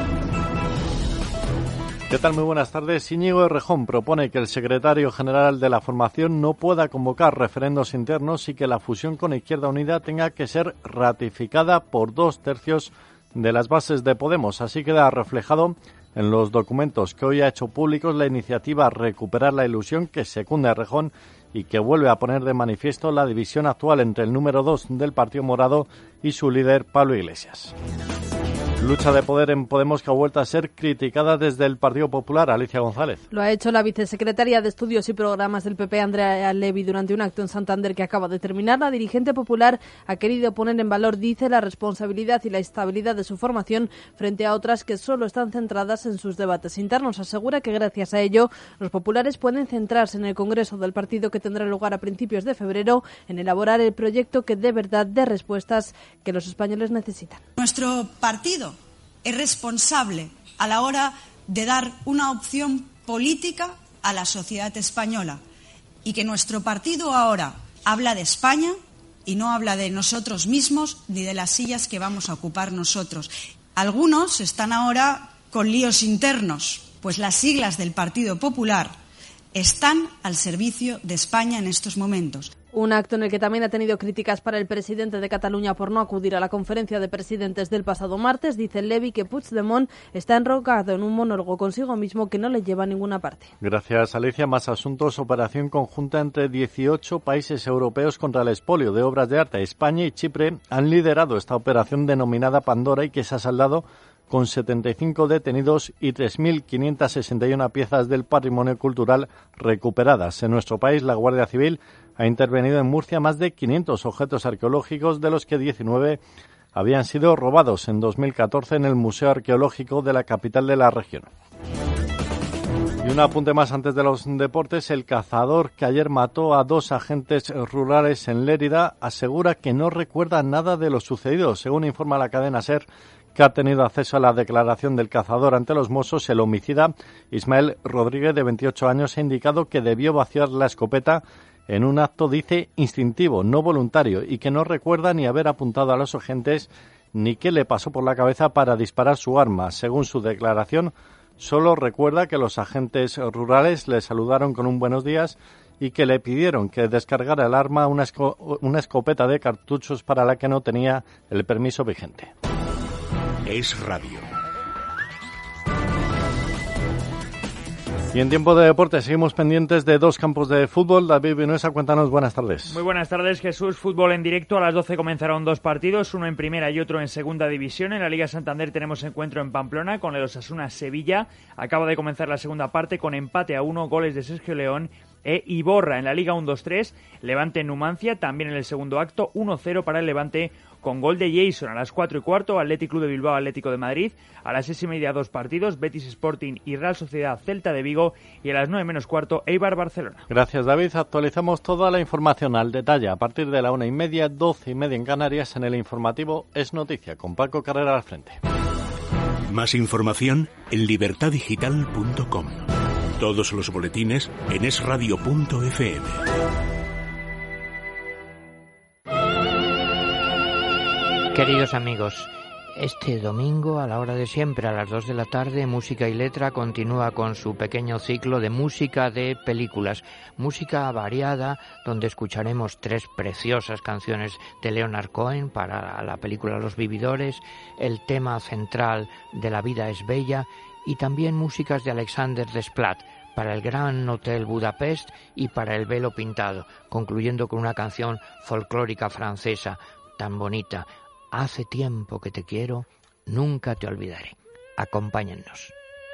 ¿Qué tal? Muy buenas tardes. Íñigo Errejón propone que el secretario general de la formación no pueda convocar referendos internos y que la fusión con Izquierda Unida tenga que ser ratificada por dos tercios de las bases de Podemos. Así queda reflejado en los documentos que hoy ha hecho públicos la iniciativa Recuperar la Ilusión, que secunda Errejón y que vuelve a poner de manifiesto la división actual entre el número dos del Partido Morado y su líder, Pablo Iglesias. Lucha de poder en Podemos que ha vuelto a ser criticada desde el Partido Popular. Alicia González. Lo ha hecho la vicesecretaria de Estudios y Programas del P P, Andrea Levy, durante un acto en Santander que acaba de terminar. La dirigente popular ha querido poner en valor, dice, la responsabilidad y la estabilidad de su formación frente a otras que solo están centradas en sus debates internos. Asegura que gracias a ello los populares pueden centrarse en el Congreso del partido que tendrá lugar a principios de febrero en elaborar el proyecto que de verdad dé respuestas que los españoles necesitan. Nuestro partido es responsable a la hora de dar una opción política a la sociedad española y que nuestro partido ahora habla de España y no habla de nosotros mismos ni de las sillas que vamos a ocupar nosotros. Algunos están ahora con líos internos, pues las siglas del Partido Popular están al servicio de España en estos momentos. Un acto en el que también ha tenido críticas para el presidente de Cataluña por no acudir a la conferencia de presidentes del pasado martes. Dice Levy que Puigdemont está enrocado en un monólogo consigo mismo que no le lleva a ninguna parte. Gracias, Alicia. Más asuntos. Operación conjunta entre dieciocho países europeos contra el expolio de obras de arte. España y Chipre han liderado esta operación denominada Pandora y que se ha saldado con setenta y cinco detenidos y tres mil quinientas sesenta y una piezas del patrimonio cultural recuperadas. En nuestro país, la Guardia Civil ha intervenido en Murcia más de quinientos objetos arqueológicos, de los que diecinueve habían sido robados en dos mil catorce en el Museo Arqueológico de la capital de la región. Y un apunte más antes de los deportes. El cazador que ayer mató a dos agentes rurales en Lérida asegura que no recuerda nada de lo sucedido. Según informa la cadena SER, que ha tenido acceso a la declaración del cazador ante los Mossos, el homicida Ismael Rodríguez, de veintiocho años, ha indicado que debió vaciar la escopeta en un acto, dice, instintivo, no voluntario, y que no recuerda ni haber apuntado a los agentes ni qué le pasó por la cabeza para disparar su arma. Según su declaración, solo recuerda que los agentes rurales le saludaron con un buenos días y que le pidieron que descargara el arma, una, esco- una escopeta de cartuchos para la que no tenía el permiso vigente. Es Radio. Y en tiempo de deporte seguimos pendientes de dos campos de fútbol. David Vinuesa, cuéntanos, buenas tardes. Muy buenas tardes, Jesús. Fútbol en directo. A las doce comenzarán dos partidos, uno en primera y otro en segunda división. En la Liga Santander tenemos encuentro en Pamplona con el Osasuna Sevilla. Acaba de comenzar la segunda parte con empate a uno, goles de Sergio León e Iborra. En la Liga uno dos tres, Levante Numancia, también en el segundo acto, uno cero para el Levante con gol de Jason. A las cuatro y cuarto, Athletic Club de Bilbao, Atlético de Madrid. A las seis y media, dos partidos, Betis Sporting y Real Sociedad Celta de Vigo. Y a las nueve menos cuarto, Eibar Barcelona. Gracias, David. Actualizamos toda la información al detalle a partir de la una y media, doce y media en Canarias, en el informativo Es Noticia, con Paco Carrera al frente. Más información en libertad digital punto com. Todos los boletines en es radio punto efe eme. Queridos amigos, este domingo, a la hora de siempre, a las dos de la tarde, Música y Letra continúa con su pequeño ciclo de música de películas. Música variada, donde escucharemos tres preciosas canciones de Leonard Cohen para la película Los Vividores, el tema central de La vida es bella y también músicas de Alexander Desplat para el Gran Hotel Budapest y para El Velo Pintado, concluyendo con una canción folclórica francesa tan bonita. Hace tiempo que te quiero, nunca te olvidaré. Acompáñennos.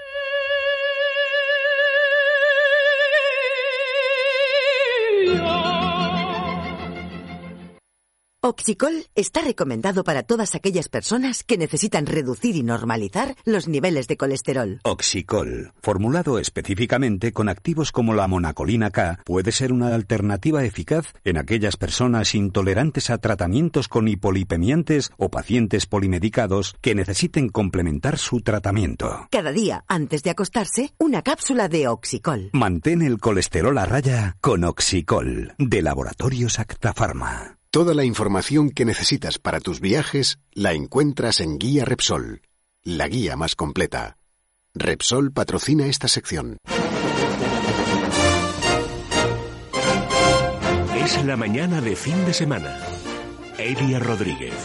Oxicol está recomendado para todas aquellas personas que necesitan reducir y normalizar los niveles de colesterol. Oxicol, formulado específicamente con activos como la monacolina K, puede ser una alternativa eficaz en aquellas personas intolerantes a tratamientos con hipolipemiantes o pacientes polimedicados que necesiten complementar su tratamiento. Cada día, antes de acostarse, una cápsula de Oxicol. Mantén el colesterol a raya con Oxicol, de Laboratorios Acta Pharma. Toda la información que necesitas para tus viajes la encuentras en Guía Repsol, la guía más completa. Repsol patrocina esta sección. Es la mañana de fin de semana. Elia Rodríguez.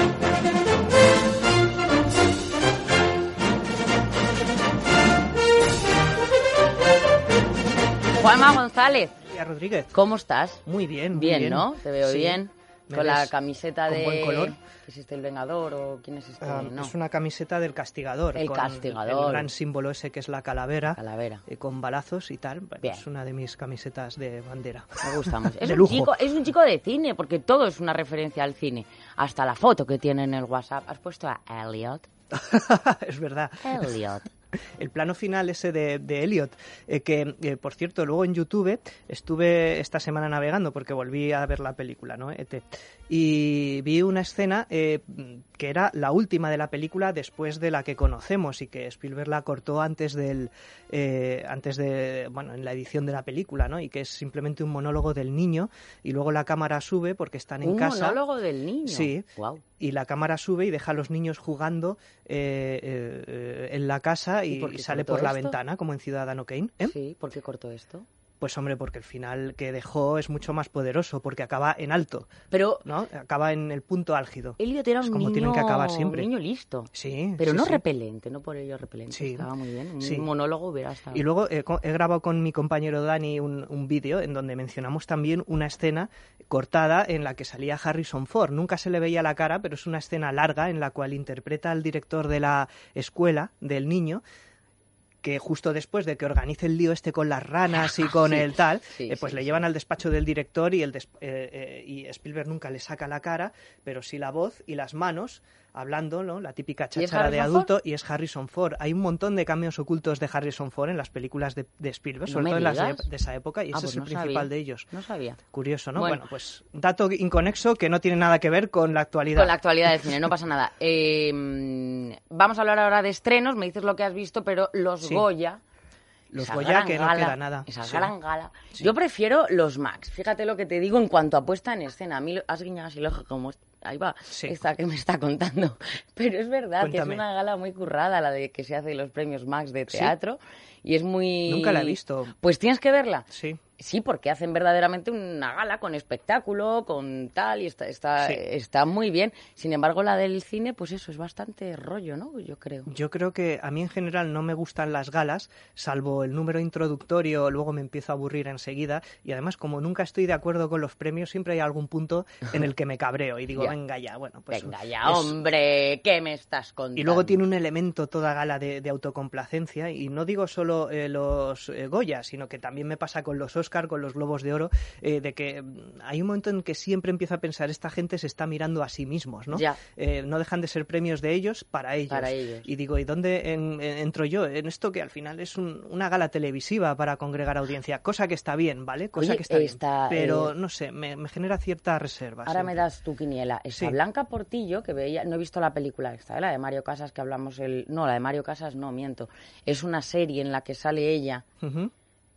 Juanma González. Elia Rodríguez. ¿Cómo estás? Muy bien, muy bien. bien, ¿no? Te veo sí. bien. Me Con la ves camiseta con de... buen color. ¿Es este el Vengador o quién es este? Uh, no. Es una camiseta del Castigador. El con Castigador. El gran símbolo ese que es la calavera. Calavera. Eh, con balazos y tal. Bueno, es una de mis camisetas de bandera. Me gusta mucho. Es, de un lujo. chico, es un chico de cine, porque todo es una referencia al cine. Hasta la foto que tiene en el WhatsApp. ¿Has puesto a Elliot? Es verdad. Elliot. El plano final ese de, de Elliot, eh, que eh, por cierto luego en YouTube estuve esta semana navegando porque volví a ver la película, ¿no? E T, y vi una escena eh, que era la última de la película después de la que conocemos y que Spielberg la cortó antes del eh, antes de bueno en la edición de la película, ¿no? Y que es simplemente un monólogo del niño y luego la cámara sube porque están en ¿Un casa. ¿Un monólogo del niño? Sí. Wow. Y la cámara sube y deja a los niños jugando eh, eh, en la casa y, ¿Y, y sale por esto? la ventana, como en Ciudadano Kane. ¿Eh? Sí, ¿por qué cortó esto? Pues hombre, porque el final que dejó es mucho más poderoso, porque acaba en alto. Pero ¿no? Acaba en el punto álgido. Elliot era un es como niño, tienen que acabar siempre. Un niño listo. Sí. Pero sí, no sí. repelente, no por ello repelente. Sí. Estaba muy bien. Un sí. monólogo hubiera estado. Y luego eh, he grabado con mi compañero Dani un, un vídeo en donde mencionamos también una escena cortada en la que salía Harrison Ford. Nunca se le veía la cara, pero es una escena larga en la cual interpreta al director de la escuela del niño, que justo después de que organice el lío este con las ranas y con sí, el tal, sí, eh, pues sí, le sí. llevan al despacho del director y, el des eh, eh, y Spielberg nunca le saca la cara, pero sí la voz y las manos hablando, ¿no? La típica cháchara de adulto, Ford? Y es Harrison Ford. Hay un montón de cameos ocultos de Harrison Ford en las películas de, de Spielberg, ¿No sobre todo en las de, de esa época, y ah, ese pues es el no principal sabía. de ellos. No sabía. Curioso, ¿no? Bueno. bueno, pues dato inconexo que no tiene nada que ver con la actualidad. Con la actualidad del cine, no pasa nada. Eh, vamos a hablar ahora de estrenos, me dices lo que has visto, pero los sí. Goya... Los esa Goya, que no gala, queda nada. Esa sí. gran gala. Sí. Yo prefiero los Max. Fíjate lo que te digo en cuanto a puesta en escena. A mí has guiñado así el ojo como... Ahí va, sí. esta que me está contando. Pero es verdad Cuéntame. que es una gala muy currada la de que se hace los premios Max de teatro. ¿Sí? Y es muy... Nunca la he visto. Pues tienes que verla. Sí. Sí, porque hacen verdaderamente una gala con espectáculo, con tal, y está, está, sí. está muy bien. Sin embargo, la del cine, pues eso, es bastante rollo, ¿no? Yo creo. Yo creo que a mí en general no me gustan las galas, salvo el número introductorio, luego me empiezo a aburrir enseguida, y además como nunca estoy de acuerdo con los premios, siempre hay algún punto en el que me cabreo y digo, ya. venga ya, bueno, pues... Venga ya, es... hombre, ¿qué me estás contando? Y luego tiene un elemento toda gala de, de autocomplacencia, y no digo solo eh, los eh, Goya, sino que también me pasa con los Oscars, Oscar, con los Globos de Oro, eh, de que hay un momento en que siempre empiezo a pensar, esta gente se está mirando a sí mismos, ¿no? Ya. Eh, no dejan de ser premios de ellos para ellos. Para ellos. Y digo, ¿y dónde en, en, entro yo? En esto que al final es un, una gala televisiva para congregar audiencia, cosa que está bien, ¿vale? Cosa Oye, que está está, bien. Pero, eh, no sé, me, me genera cierta reserva. Ahora siempre. me das tu quiniela. Está Sí. Blanca Portillo, que veía, no he visto la película esta, ¿eh? La de Mario Casas, que hablamos el... No, la de Mario Casas no, miento. Es una serie en la que sale ella... Uh-huh.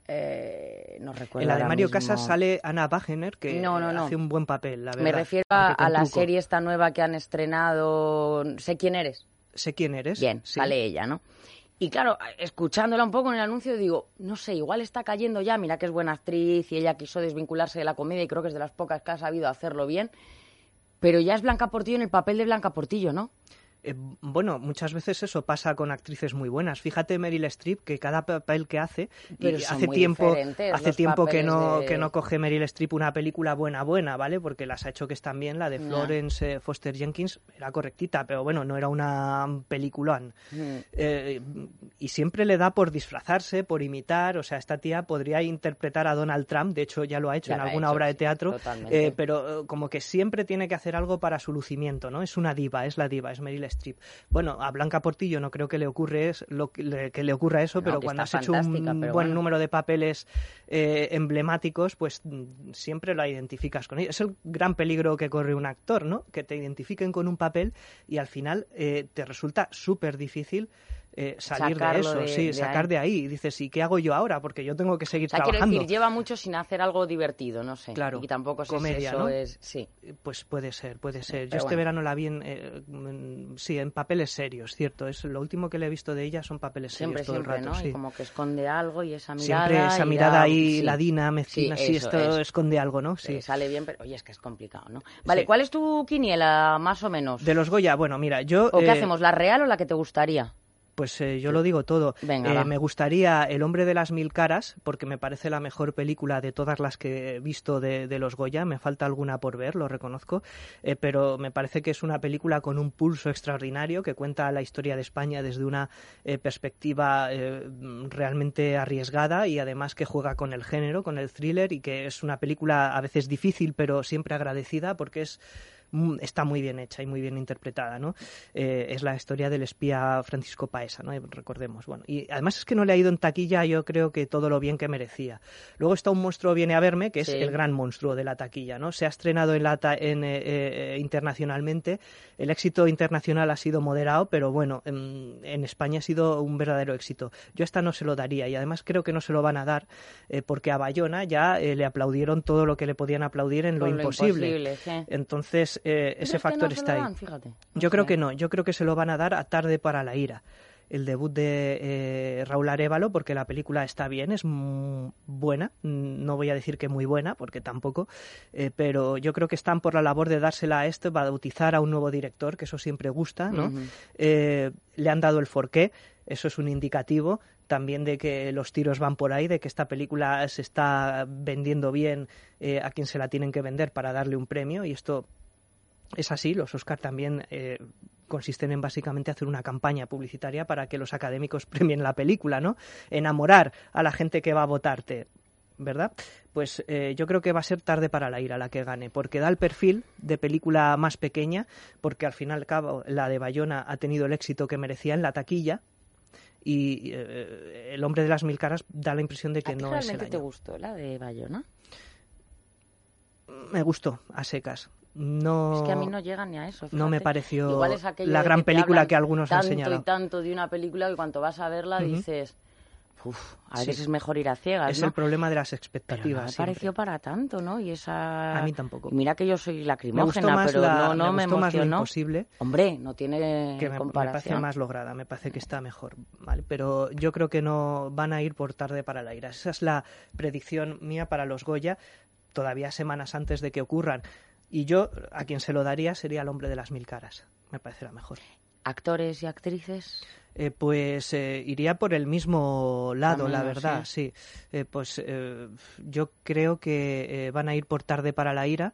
Eh, no recuerdo. En la de ahora Mario mismo. Casas sale Anna Wagener, que No, no, no. hace un buen papel, la verdad. Me refiero a, Aunque con a la truco. serie esta nueva que han estrenado. ¿Sé quién eres? Sé quién eres. Bien, sí. sale ella, ¿no? Y claro, escuchándola un poco en el anuncio, digo, no sé, igual está cayendo ya. Mira que es buena actriz y ella quiso desvincularse de la comedia y creo que es de las pocas que ha sabido hacerlo bien. Pero ya es Blanca Portillo en el papel de Blanca Portillo, ¿no? Eh, bueno, muchas veces eso pasa con actrices muy buenas. Fíjate Meryl Streep, que cada papel que hace, Pero y son hace muy tiempo, diferentes hace los tiempo que papeles no de- que no coge Meryl Streep una película buena buena, ¿vale? Porque las ha hecho que están bien. La de Ya. Florence eh, Foster Jenkins era correctita, pero bueno, no era una peliculón. Mm. Eh, y siempre le da por disfrazarse, por imitar. O sea, esta tía podría interpretar a Donald Trump, de hecho ya lo ha hecho Ya en lo ha alguna hecho, obra de sí, teatro, totalmente. eh, pero eh, como que siempre tiene que hacer algo para su lucimiento, ¿no? Es una diva, es la diva, es Meryl Streep. Bueno, a Blanca Portillo no creo que le ocurre es, lo, que, le, que le ocurra eso, No, pero que cuando has está hecho un fantástica, buen pero bueno. número de papeles eh, emblemáticos, pues mm, siempre la identificas con ella. Es el gran peligro que corre un actor, ¿no? Que te identifiquen con un papel y al final eh, te resulta súper difícil eh, salir Sacarlo de eso, de- sí, de sacar ahí. de ahí. Y dices, ¿y qué hago yo ahora? Porque yo tengo que seguir O sea, quiero trabajando. decir, lleva mucho sin hacer algo divertido, no sé. Claro, Y tampoco sé si comedia, eso ¿no? es... Sí. Pues puede ser, puede ser. Yo pero este bueno. verano la vi en, eh, en- sí, en papeles serios, cierto. Es lo último que le he visto de ella son papeles Siempre, serios todo siempre, el rato, ¿no? sí. Y como que esconde algo y esa mirada... Siempre esa y mirada da- ahí sí. ladina, mezquina, sí, eso, esto eso. esconde algo, ¿no? Sí, Sí. sale bien, pero oye, es que es complicado, ¿no? Vale, Sí. ¿cuál es tu quiniela, más o menos? De los Goya, bueno, mira, yo... ¿O qué eh, hacemos, la real o la que te gustaría? Pues eh, yo lo digo todo. Venga, Eh, va. me gustaría El hombre de las mil caras, porque me parece la mejor película de todas las que he visto de, de los Goya. Me falta alguna por ver, lo reconozco, eh, pero me parece que es una película con un pulso extraordinario que cuenta la historia de España desde una eh, perspectiva eh, realmente arriesgada y además que juega con el género, con el thriller, y que es una película a veces difícil pero siempre agradecida porque es mm, está muy bien hecha y muy bien interpretada, ¿no? Eh, es la historia del espía Francisco Paesa, ¿no? Recordemos. Bueno, y además es que no le ha ido en taquilla, yo creo que todo lo bien que merecía. Luego está Un monstruo viene a verme, que es Sí. el gran monstruo de la taquilla, ¿no? Se ha estrenado en la ta- en, eh, eh, internacionalmente. El éxito internacional ha sido moderado, pero bueno, en, en España ha sido un verdadero éxito. Yo esta no se lo daría y además creo que no se lo van a dar eh, porque a Bayona ya eh, le aplaudieron todo lo que le podían aplaudir en lo Con lo imposible. imposible, sí. Entonces, eh, ese ¿Crees que factor no se está lo ahí. dan? Fíjate. No Yo creo sé. que no, yo creo que se lo van a dar a Tarde para la ira. El debut de eh, Raúl Arévalo, porque la película está bien, es mm, buena, mm, no voy a decir que muy buena, porque tampoco, eh, pero yo creo que están por la labor de dársela a este, bautizar a un nuevo director, que eso siempre gusta, ¿no? Ujú. Eh, le han dado el forqué, eso es un indicativo también de que los tiros van por ahí, de que esta película se está vendiendo bien eh, a quien se la tienen que vender para darle un premio, y esto es así. Los Oscar también eh, consisten en básicamente hacer una campaña publicitaria para que los académicos premien la película, ¿no? Enamorar a la gente que va a votarte, ¿verdad? Pues eh, yo creo que va a ser Tarde para la ira la que gane, porque da el perfil de película más pequeña, porque al fin y al cabo la de Bayona ha tenido el éxito que merecía en la taquilla, y eh, El hombre de las mil caras da la impresión de que ¿A ti no es el realmente te año. gustó la de Bayona? Me gustó, a secas. No, Es que a mí no llega ni a eso. no me fíjate. pareció Igual es aquello la de gran que te película hablan que algunos han tanto señalado. y tanto de una película que cuando vas a verla Ujú. dices, uff, a veces Sí. es mejor ir a ciegas, Es ¿no? el problema de las Pero no expectativas. me siempre. pareció para tanto, ¿no? Y esa... A mí tampoco. Y mira que yo soy Me lacrimógena, gustó más pero la, no, no me me, gustó más Lo emocionó. Imposible, Hombre, no tiene que me, me comparación. parece más lograda, me parece que está mejor, ¿vale? Pero yo creo que no van a ir por Tarde para la ira. Esa es la predicción mía para los Goya, todavía semanas antes de que ocurran. Y yo, a quien se lo daría, sería El hombre de las mil caras. Me parece la mejor. ¿Actores y actrices? Eh, pues eh, iría por el mismo lado, Camino, la verdad, sí. Eh, pues eh, yo creo que eh, van a ir por Tarde para la ira.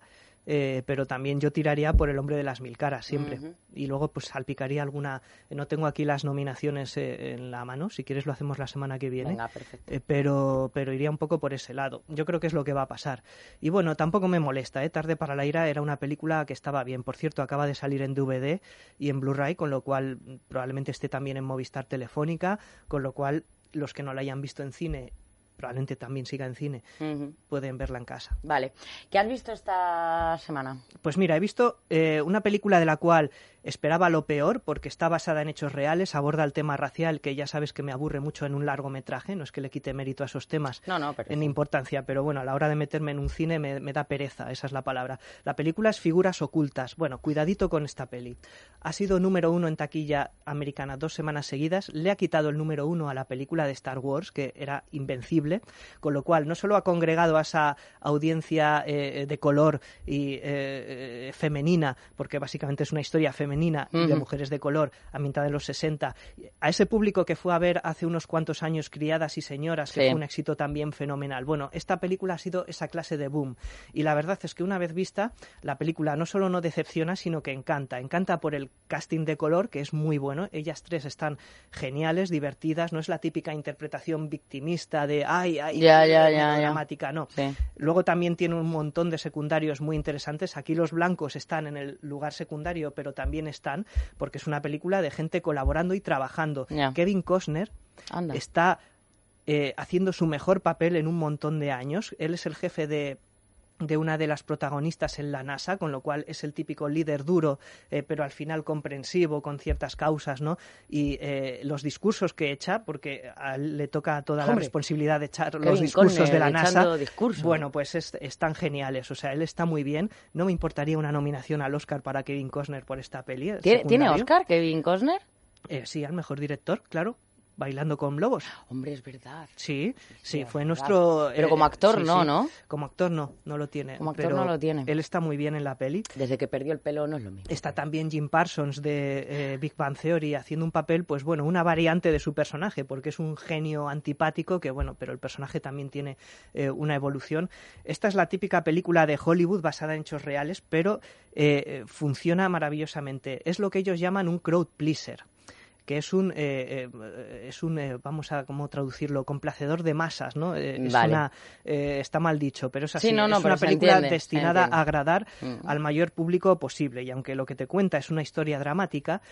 eh, pero también yo tiraría por El hombre de las mil caras, siempre. Uh-huh. Y luego pues salpicaría alguna... No tengo aquí las nominaciones eh, en la mano, si quieres lo hacemos la semana que viene. Venga, perfecto. Eh, pero, pero iría un poco por ese lado. Yo creo que es lo que va a pasar. Y bueno, tampoco me molesta, ¿eh? Tarde para la ira era una película que estaba bien. Por cierto, acaba de salir en D V D y en Blu-ray, con lo cual probablemente esté también en Movistar Telefónica, con lo cual los que no la hayan visto en cine, probablemente también siga en cine, uh-huh. pueden verla en casa. Vale. ¿Qué has visto esta semana? Pues mira, he visto eh, una película de la cual esperaba lo peor, porque está basada en hechos reales, aborda el tema racial, que ya sabes que me aburre mucho en un largometraje, no es que le quite mérito a esos temas no, no, pero en sí. importancia, pero bueno, a la hora de meterme en un cine me, me da pereza, esa es la palabra. La película es Figuras ocultas. Bueno, cuidadito con esta peli. Ha sido número uno en taquilla americana dos semanas seguidas, le ha quitado el número uno a la película de Star Wars, que era invencible, con lo cual no solo ha congregado a esa audiencia eh, de color y eh, eh, femenina, porque básicamente es una historia femenina uh-huh. de mujeres de color a mitad de los sesenta, a ese público que fue a ver hace unos cuantos años Criadas y Señoras, que sí. fue un éxito también fenomenal. Bueno, esta película ha sido esa clase de boom, y la verdad es que una vez vista, la película no solo no decepciona, sino que encanta, encanta por el casting de color, que es muy bueno. Ellas tres están geniales, divertidas, no es la típica interpretación victimista de ay, ay, ya, ya, ya, dramática, ya. no. Sí. Luego también tiene un montón de secundarios muy interesantes. Aquí los blancos están en el lugar secundario, pero también están, porque es una película de gente colaborando y trabajando. Ya. Kevin Costner Anda. está eh, haciendo su mejor papel en un montón de años. Él es el jefe de de una de las protagonistas en la NASA, con lo cual es el típico líder duro, eh, pero al final comprensivo con ciertas causas, ¿no? Y eh, los discursos que echa, porque a él le toca toda Hombre, la responsabilidad de echar Kevin los discursos Conner, de la NASA, discurso. bueno, pues es, están geniales, o sea, él está muy bien. No me importaría una nominación al Oscar para Kevin Costner por esta peli. ¿Tiene, ¿Tiene Oscar Kevin Costner? Eh, sí, al mejor director, claro. Bailando con lobos. Hombre, es verdad. Sí, sí, sí fue verdad. nuestro... Pero como actor sí, no, sí. ¿no? Como actor no, no lo tiene. Como actor pero no lo tiene. Él está muy bien en la peli. Desde que perdió el pelo no es lo mismo. Está también Jim Parsons de eh, Big Bang Theory haciendo un papel, pues bueno, una variante de su personaje, porque es un genio antipático que, bueno, pero el personaje también tiene eh, una evolución. Esta es la típica película de Hollywood basada en hechos reales, pero eh, funciona maravillosamente. Es lo que ellos llaman un crowd pleaser, que es un, eh, eh, es un eh, vamos a cómo traducirlo, complacedor de masas, ¿no? Eh, es vale. una, eh, está mal dicho, pero es así. Sí, no, no, es una pero película entiende, destinada a agradar mm. al mayor público posible, y aunque lo que te cuenta es una historia dramática,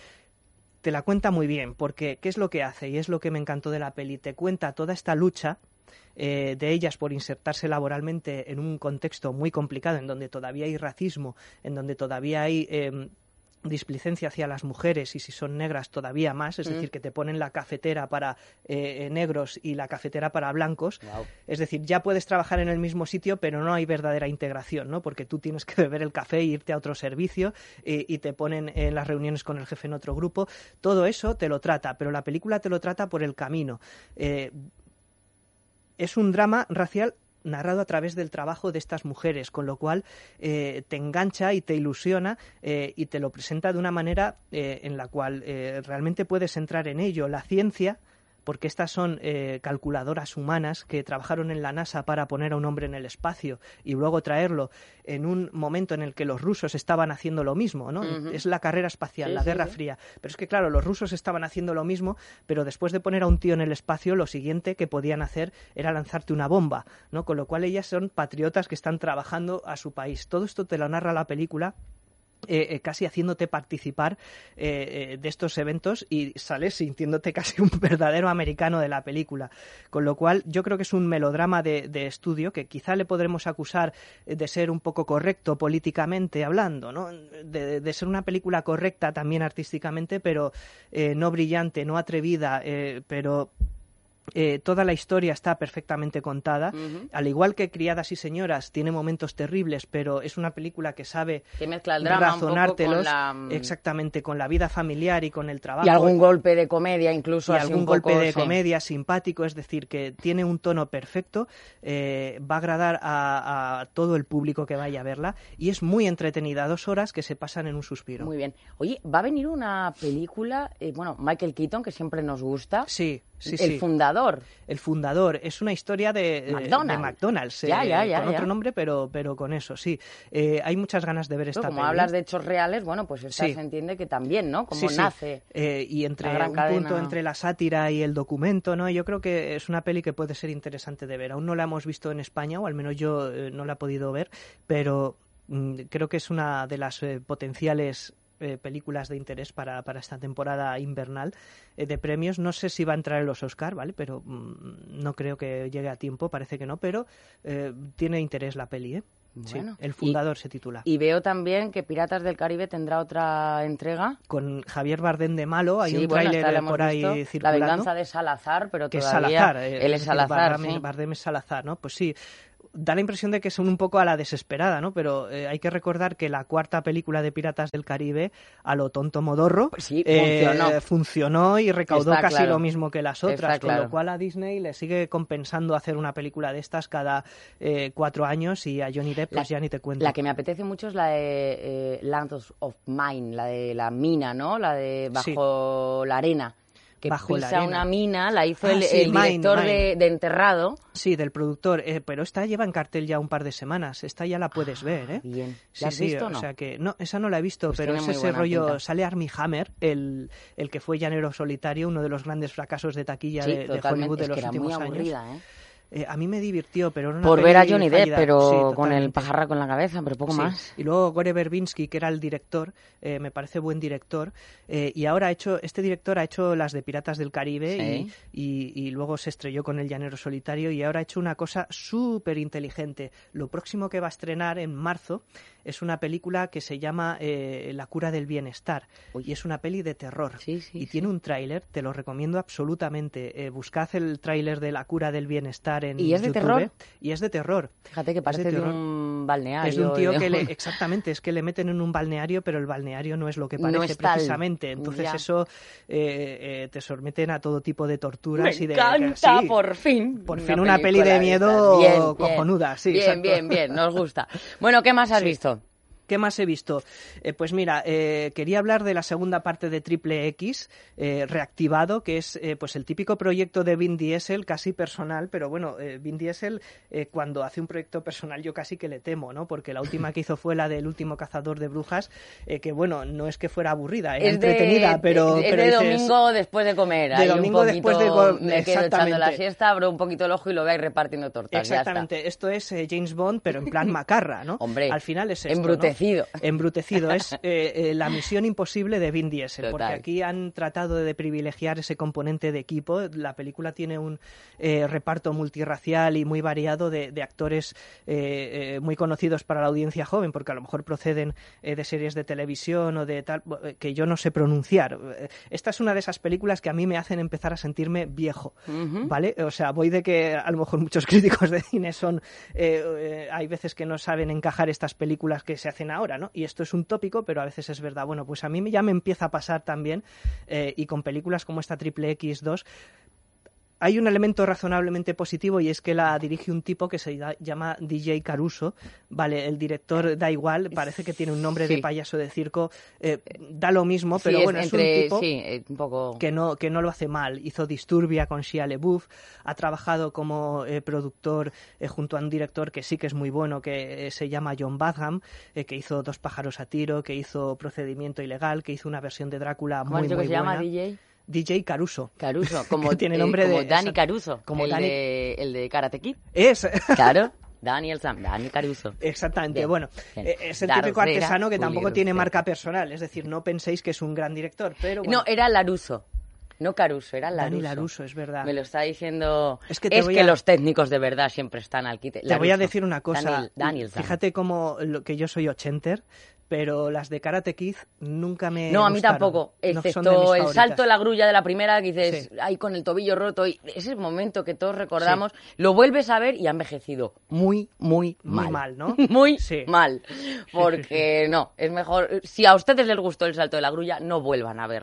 te la cuenta muy bien, porque ¿qué es lo que hace? Y es lo que me encantó de la peli. Te cuenta toda esta lucha Eh, de ellas por insertarse laboralmente en un contexto muy complicado, en donde todavía hay racismo, en donde todavía hay eh, displicencia hacia las mujeres, y si son negras todavía más, es mm. decir, que te ponen la cafetera para eh, negros y la cafetera para blancos. Wow. Es decir, ya puedes trabajar en el mismo sitio, pero no hay verdadera integración, ¿no? Porque tú tienes que beber el café e irte a otro servicio, eh, y te ponen en las reuniones con el jefe en otro grupo. Todo eso te lo trata, pero la película te lo trata por el camino. Eh, Es un drama racial narrado a través del trabajo de estas mujeres, con lo cual eh, te engancha y te ilusiona, eh, y te lo presenta de una manera eh, en la cual eh, realmente puedes entrar en ello. La ciencia, porque estas son eh, calculadoras humanas que trabajaron en la NASA para poner a un hombre en el espacio y luego traerlo en un momento en el que los rusos estaban haciendo lo mismo, ¿no? Uh-huh. Es la carrera espacial, sí, la sí, Guerra sí. Fría. Pero es que, claro, los rusos estaban haciendo lo mismo, pero después de poner a un tío en el espacio, lo siguiente que podían hacer era lanzarte una bomba, ¿no? Con lo cual ellas son patriotas que están trabajando a su país. Todo esto te lo narra la película, Eh, eh, casi haciéndote participar eh, eh, de estos eventos, y sales sintiéndote casi un verdadero americano de la película, con lo cual yo creo que es un melodrama de, de estudio, que quizá le podremos acusar de ser un poco correcto políticamente hablando, ¿no? de, de ser una película correcta también artísticamente, pero eh, no brillante, no atrevida, eh, pero Eh, toda la historia está perfectamente contada. Uh-huh. Al igual que Criadas y Señoras, tiene momentos terribles, pero es una película que sabe que mezcla el drama razonártelos un poco con la... exactamente con la vida familiar y con el trabajo. Y algún golpe de comedia, incluso. Y así algún un golpe poco, de sí. comedia simpático, es decir, que tiene un tono perfecto, eh, va a agradar a, a todo el público que vaya a verla, y es muy entretenida, dos horas que se pasan en un suspiro. Muy bien. Oye, va a venir una película, eh, bueno, Michael Keaton, que siempre nos gusta. Sí. Sí, el sí. fundador. El fundador. Es una historia de McDonald's. De McDonald's Ya, ya, eh, ya, con ya. otro nombre, pero, pero con eso, sí. Eh, hay muchas ganas de ver esta Pero como peli. hablas de hechos reales, bueno, pues esta Sí. se entiende que también, ¿no? Como Sí, sí. nace. Eh, y entre la gran un cadena. punto entre la sátira y el documento, ¿no? Yo creo que es una peli que puede ser interesante de ver. Aún no la hemos visto en España, o al menos yo eh, no la he podido ver, pero mm, creo que es una de las eh, potenciales eh, películas de interés para, para esta temporada invernal eh, de premios. No sé si va a entrar en los Oscar, ¿vale? Pero mm, no creo que llegue a tiempo, parece que no, pero eh, tiene interés la peli, ¿eh? Bueno. Sí, El fundador se titula. Y veo también que Piratas del Caribe tendrá otra entrega. Con Javier Bardem de malo, hay Sí, un bueno, tráiler esta la hemos por ahí visto. circulando. La venganza de Salazar, pero que todavía es Salazar. eh, él es decir, Salazar, Bardem, sí. Bardem es Salazar, ¿no? Pues sí. Da la impresión de que son un poco a la desesperada, ¿no? Pero eh, hay que recordar que la cuarta película de Piratas del Caribe, a lo tonto modorro, Pues sí, eh, funcionó. funcionó y recaudó Está casi claro. lo mismo que las otras, Está con claro. lo cual a Disney le sigue compensando hacer una película de estas cada eh, cuatro años, y a Johnny Depp pues La- ya ni te cuento. La que me apetece mucho es la de eh, Land of Mine, la de la mina, ¿no? La de Bajo la arena. Que Bajo la pisa arena. una mina, la hizo Ah, el, sí, el Mine, director Mine. De, de Enterrado. Sí, del productor, eh, pero esta lleva en cartel ya un par de semanas, esta ya la puedes ver, ¿eh? Bien. Sí, ¿La has sí, visto o o no? sea que no, esa no la he visto, Pues pero tiene es muy ese buena rollo, pinta. sale Armie Hammer, el, el que fue Llanero Solitario, uno de los grandes fracasos de taquilla Sí, de, de totalmente. Hollywood de Es los que era muy últimos años. aburrida, ¿eh? Eh, a mí me divirtió, pero era una Por ver a peli Johnny Depp, fallida. pero Sí, con el totalmente. pajarraco en la cabeza, pero poco Sí. más. Y luego Gore Verbinski, que era el director, eh, me parece buen director, eh, y ahora ha hecho, este director ha hecho las de Piratas del Caribe Sí. y, y, y luego se estrelló con El Llanero Solitario, y ahora ha hecho una cosa súper inteligente. Lo próximo que va a estrenar en marzo es una película que se llama eh, La cura del bienestar, y es una peli de terror. y tiene un tráiler, te lo recomiendo absolutamente. Eh, buscad el tráiler de La cura del bienestar en ¿Y es de YouTube, terror? y es de terror. Fíjate que parece de, terror. un balneario. Es de un tío de que le, un- exactamente, es que le meten en un balneario, pero el balneario no es lo que No parece es tal. precisamente. Entonces Ya. eso eh, eh, te someten a todo tipo de torturas Me y de encanta, sí, por fin. por fin una peli de película miedo estas. Bien, bien. cojonuda, sí, Bien, exacto. bien, bien, nos gusta. Bueno, ¿qué más has Sí. visto? ¿Qué más he visto? Eh, pues mira, eh, quería hablar de la segunda parte de Triple X, eh, Reactivado, que es eh, pues el típico proyecto de Vin Diesel, casi personal, pero bueno, eh, Vin Diesel eh, cuando hace un proyecto personal yo casi que le temo, ¿no? Porque la última que hizo fue la del último cazador de brujas, eh, que bueno, no es que fuera aburrida, era Es de- entretenida, pero... es pero de dices- domingo después de comer. de Ahí un domingo después de poquito co- Me quedo echando la exactamente. siesta, abro un poquito el ojo y lo veo ahí repartiendo tortas. ya está. Exactamente, esto es eh, James Bond, pero en plan macarra, ¿no? Hombre, al final es esto, ¿no? embrutecido. Embrutecido, es eh, eh, la misión imposible de Vin Diesel, Total. porque aquí han tratado de privilegiar ese componente de equipo. La película tiene un eh, reparto multirracial y muy variado de, de actores eh, eh, muy conocidos para la audiencia joven, porque a lo mejor proceden eh, de series de televisión o de tal, eh, que yo no sé pronunciar. Eh, Esta es una de esas películas que a mí me hacen empezar a sentirme viejo, Ujú. ¿vale? O sea, voy de que a lo mejor muchos críticos de cine son, eh, eh, hay veces que no saben encajar estas películas que se hacen ahora, ¿no? Y esto es un tópico, pero a veces es verdad. Bueno, pues a mí ya me empieza a pasar también, eh, y con películas como esta Triple X dos, hay un elemento razonablemente positivo, y es que la dirige un tipo que se da- llama D J Caruso, vale, el director da igual, parece que tiene un nombre Sí. de payaso de circo, eh, da lo mismo, Sí, pero es bueno, es entre- un tipo sí, eh, un poco... que no, que no lo hace mal. Hizo Disturbia con Shia LaBeouf, ha trabajado como eh, productor eh, junto a un director que sí que es muy bueno, que eh, se llama John Badham, eh, que hizo Dos pájaros a tiro, que hizo Procedimiento Ilegal, que hizo una versión de Drácula ¿Cómo has muy, dicho muy que se buena. llama D J? D J Caruso. Caruso, como, Que tiene eh, nombre como de... Dani esa- Caruso, Como el, Dani... de, el de Karate Kid. Es. Claro, Daniel Sam, Dani Caruso. Exactamente, Bien, bueno, bien. eh, es el Darcera, típico artesano que tampoco Pulir, tiene bien. marca personal, es decir, no penséis que es un gran director, pero bueno. No, era Laruso. No Caruso, era Laruso. Dani Laruso, es verdad. Me lo está diciendo... Es que te es voy que a- los técnicos de verdad siempre están al quite. Te voy a Laruso. decir una cosa, Daniel, Daniel Sam. fíjate cómo lo que yo soy ochenter, pero las de Karate Kid nunca me No, a mí gustaron. tampoco, No son de mis excepto el favoritas. salto de la grulla de la primera que dices, Sí. ahí con el tobillo roto, y ese momento que todos recordamos, lo vuelves a ver y ha envejecido muy, muy mal. Muy mal, ¿no? Muy Sí. mal, porque no, es mejor, si a ustedes les gustó el salto de la grulla, no vuelvan a verlo.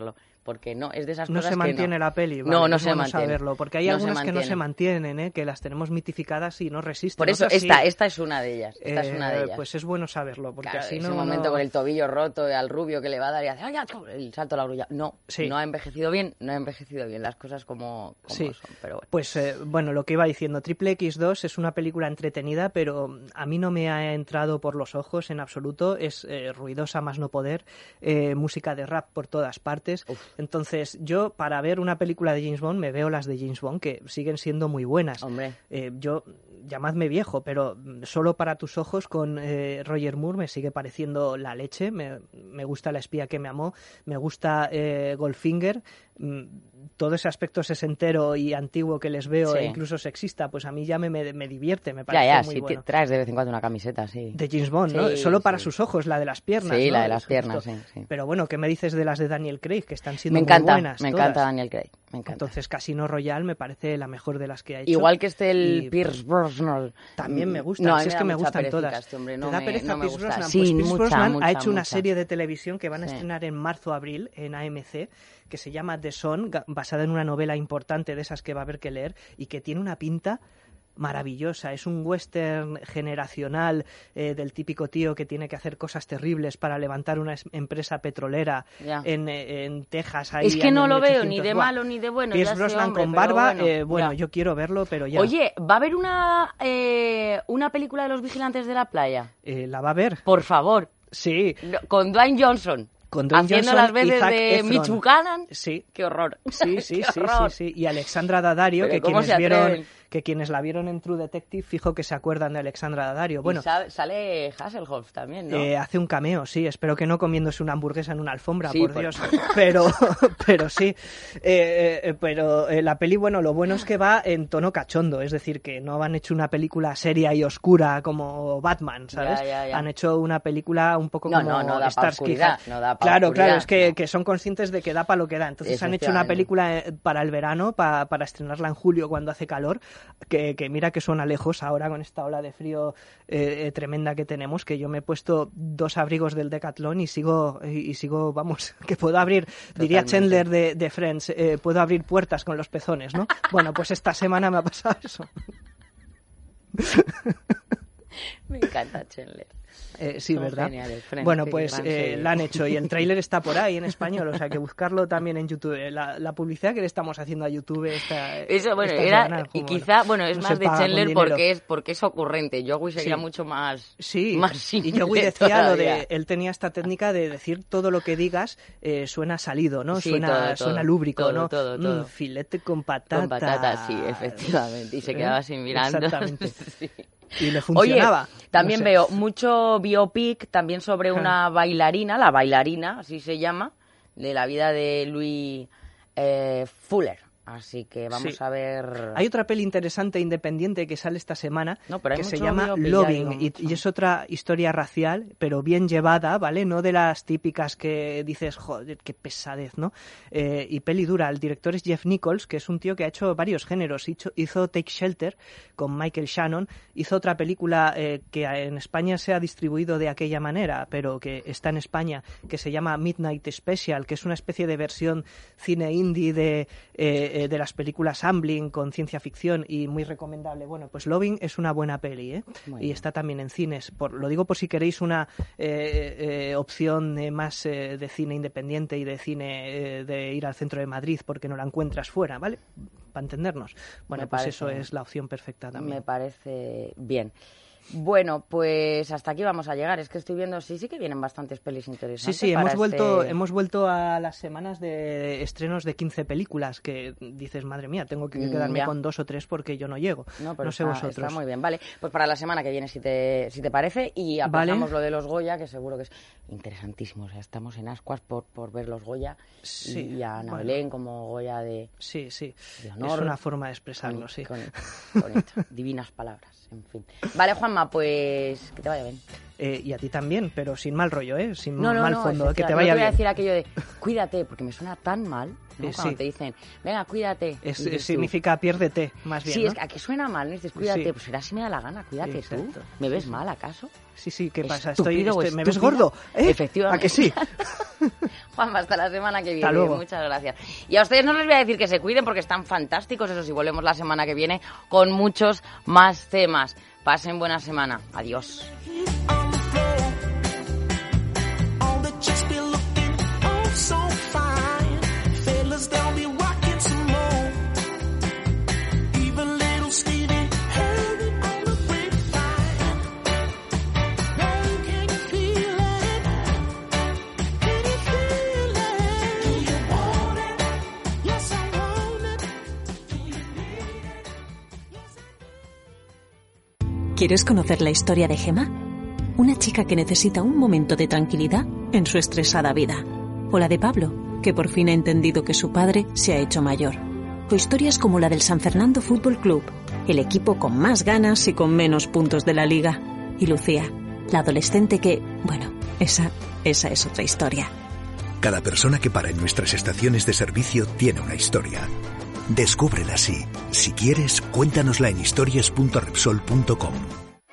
porque no, es de esas no cosas se que mantiene no. la peli, vale, no, no es se bueno mantiene. saberlo, porque hay no algunas que no se mantienen, ¿eh? Que las tenemos mitificadas y no resisten. Por eso, Otras esta, sí. esta es una de ellas, esta eh, es una de ellas. Pues es bueno saberlo, porque claro, así ese no... momento no... con el tobillo roto al rubio que le va a dar y hace ¡ay, ya! El salto a la grulla. No, sí. no ha envejecido bien, no ha envejecido bien, las cosas como, como sí. son, pero bueno. Pues eh, bueno, lo que iba diciendo, Triple X dos es una película entretenida, pero a mí no me ha entrado por los ojos en absoluto, es eh, ruidosa más no poder, eh, música de rap por todas partes. Uf. Entonces yo para ver una película de James Bond me veo las de James Bond, que siguen siendo muy buenas. Hombre. Eh, yo, llamadme viejo, pero solo para tus ojos con eh, Roger Moore me sigue pareciendo la leche, me, me gusta La espía que me amó, me gusta eh, Goldfinger, mm, todo ese aspecto sesentero y antiguo que les veo, sí. e incluso sexista, pues a mí ya me, me, me divierte, me parece ya, ya, muy sí, bueno. Traes de vez en cuando una camiseta, sí. De James Bond, sí, ¿no? Solo para sí. sus ojos, la de las piernas, Sí, ¿no? la de las piernas, sí, sí. Pero bueno, ¿qué me dices de las de Daniel Craig? Que están siendo me encanta, muy buenas Me todas. encanta Daniel Craig, me encanta. Entonces Casino Royale me parece la mejor de las que ha hecho. Igual que este el y... Pierce Brosnan. También me gusta, no, si es me que me mucha gustan todas. Este hombre, no ¿Te da me, pereza no me Pierce gusta. Brosnan? Sí, pues Pierce mucha, Brosnan mucha, ha hecho una mucha. serie de televisión que van a sí. estrenar en marzo-abril en A M C, que se llama The Son, basada en una novela importante de esas que va a haber que leer y que tiene una pinta maravillosa. Es un western generacional eh, del típico tío que tiene que hacer cosas terribles para levantar una es- empresa petrolera en, en Texas. Ahí, es que no lo mil ochocientos. veo ni de Buah. malo ni de bueno. Pierce ya Brosnan hombre, con barba, bueno, eh, bueno ya. yo quiero verlo, pero ya. Oye, ¿va a haber una, eh, una película de los vigilantes de la playa? Eh, ¿La va a ver? Por favor. Sí. Con Dwayne Johnson. Con Dwayne haciendo Johnson las veces y Zac de Efron. Mitch Buchanan. Sí. Qué horror. Sí, sí, Qué sí, horror. sí, sí. Y Alexandra Daddario, Pero que ¿cómo quienes se vieron, atreven? que quienes la vieron en True Detective, fijo que se acuerdan de Alexandra Daddario. Bueno, y sale, sale Hasselhoff también, ¿no? eh, hace un cameo, sí. Espero que no comiéndose una hamburguesa en una alfombra, Sí, por por- Dios. Pero, pero sí. Eh, eh, pero eh, la peli, bueno, lo bueno es que va en tono cachondo. Es decir, que no han hecho una película seria y oscura como Batman, ¿sabes? Ya, ya, ya. Han hecho una película un poco No, como no, no da pa' Starsky oscuridad, Hutch. no da pa' Claro, oscuridad, claro, es que, que son conscientes de que da para lo que da. Entonces han hecho una Efectivamente. película eh, para el verano, pa- para estrenarla en julio cuando hace calor, que, que mira que suena lejos ahora con esta ola de frío eh, eh, tremenda que tenemos, que yo me he puesto dos abrigos del Decathlon y sigo, y, y sigo, vamos, que puedo abrir, diría Totalmente. Chandler de, de Friends, eh, puedo abrir puertas con los pezones, ¿no? Bueno, pues esta semana me ha pasado eso. Me encanta Chandler. Eh, sí, Son ¿verdad? geniales, Friends, bueno, sí, pues gran eh, serie. la han hecho y el tráiler está por ahí en español, o sea que buscarlo también en YouTube. La, la publicidad que le estamos haciendo a YouTube está... Eso, bueno, esta era, semana, y como, quizá, bueno, es no más se de paga con Chandler dinero. porque es, porque es ocurrente. Joey sería Sí. mucho más, Sí, más simple y Joey decía lo todavía. de, él tenía esta técnica de decir todo lo que digas eh, suena salido, ¿no? Sí, suena, todo, todo, suena lúbrico, todo, ¿no? todo, Mm, todo. filete con patata. Con patatas, sí, efectivamente. Y se ¿Eh? quedaba así mirando. Exactamente. Sí. Y le funcionaba. Oye, también No sé. veo mucho biopic, también sobre una bailarina, la bailarina, así se llama, de la vida de Louis eh, Fuller. Así que vamos Sí. a ver... Hay otra peli interesante e independiente que sale esta semana No, pero hay que se mucho llama biopic, ya Loving digo, y, mucho. y es otra historia racial, pero bien llevada, ¿vale? No de las típicas que dices, joder, qué pesadez, ¿no? Eh, y peli dura. El director es Jeff Nichols, que es un tío que ha hecho varios géneros. Hizo, hizo Take Shelter con Michael Shannon, hizo otra película eh, que en España se ha distribuido de aquella manera, pero que está en España, que se llama Midnight Special, que es una especie de versión cine indie de, eh, eh, de las películas Amblin con ciencia ficción y muy recomendable. Bueno, pues Loving es una buena peli, ¿eh? Muy Y bien. está también en cines. Por, lo digo por si queréis una eh, eh, opción eh, más eh, de cine independiente y de cine eh, de ir al centro de Madrid porque no la encuentras fuera, ¿vale? Para entendernos. Bueno, Me pues parece- eso es la opción perfecta también. Me parece bien. Bueno, pues hasta aquí vamos a llegar. Es que estoy viendo, sí, sí que vienen bastantes pelis Sí, interesantes. sí, para hemos vuelto, este- hemos vuelto a las semanas de estrenos de quince películas que dices, madre mía, tengo que Mm, quedarme ya. con dos o tres porque yo no llego. No, pero no sé está, vosotros. está muy bien. Vale, pues para la semana que viene, si te, si te parece, y Vale. aplazamos lo de los Goya, que seguro que es interesantísimo. O sea, estamos en ascuas por, por ver los Goya Sí, y a Ana bueno. Belén como Goya de, Sí, sí. de honor. Es una forma de expresarlo, Con- sí. con- bonito. Divinas palabras, en fin. Vale, Juanma, pues que te vaya bien. Eh, y a ti también, pero sin mal rollo, ¿eh? Sin No, no, mal no, fondo, que te efectivamente. vaya No te voy a bien. decir aquello de cuídate, porque me suena tan mal. ¿no? Eh, Cuando sí. te dicen, venga, cuídate. Es, dices tú, significa piérdete, más bien. Sí, ¿no? es que a que suena mal, ¿no? Dices, cuídate, Sí. pues será si me da la gana, cuídate Exacto. tú. ¿Me ves Sí, sí. mal acaso? Sí, sí, ¿qué pasa? Estoy, Estúpido o estoy- ¿Me ves estúpida. gordo? ¿Eh? Efectivamente. ¿A que sí? Juanma, hasta la semana que viene. Hasta luego. Muchas gracias. Y a ustedes no les voy a decir que se cuiden porque están fantásticos. Eso sí, volvemos la semana que viene con muchos más temas. Pasen buena semana. Adiós. All the chicks be looking oh so fine. Fellas, they'll be rocking some more. Even little Stevie heard it on the grapevine. Now can you feel it? Can you feel it? Do you want it? Yes, I want it. Do you need it? ¿Quieres conocer la historia de Gemma? Una chica que necesita un momento de tranquilidad en su estresada vida. O la de Pablo, que por fin ha entendido que su padre se ha hecho mayor. O historias como la del San Fernando Fútbol Club, el equipo con más ganas y con menos puntos de la liga. Y Lucía, la adolescente que, bueno, esa, esa es otra historia. Cada persona que para en nuestras estaciones de servicio tiene una historia. Descúbrela así. Si quieres, cuéntanosla en historias punto repsol punto com.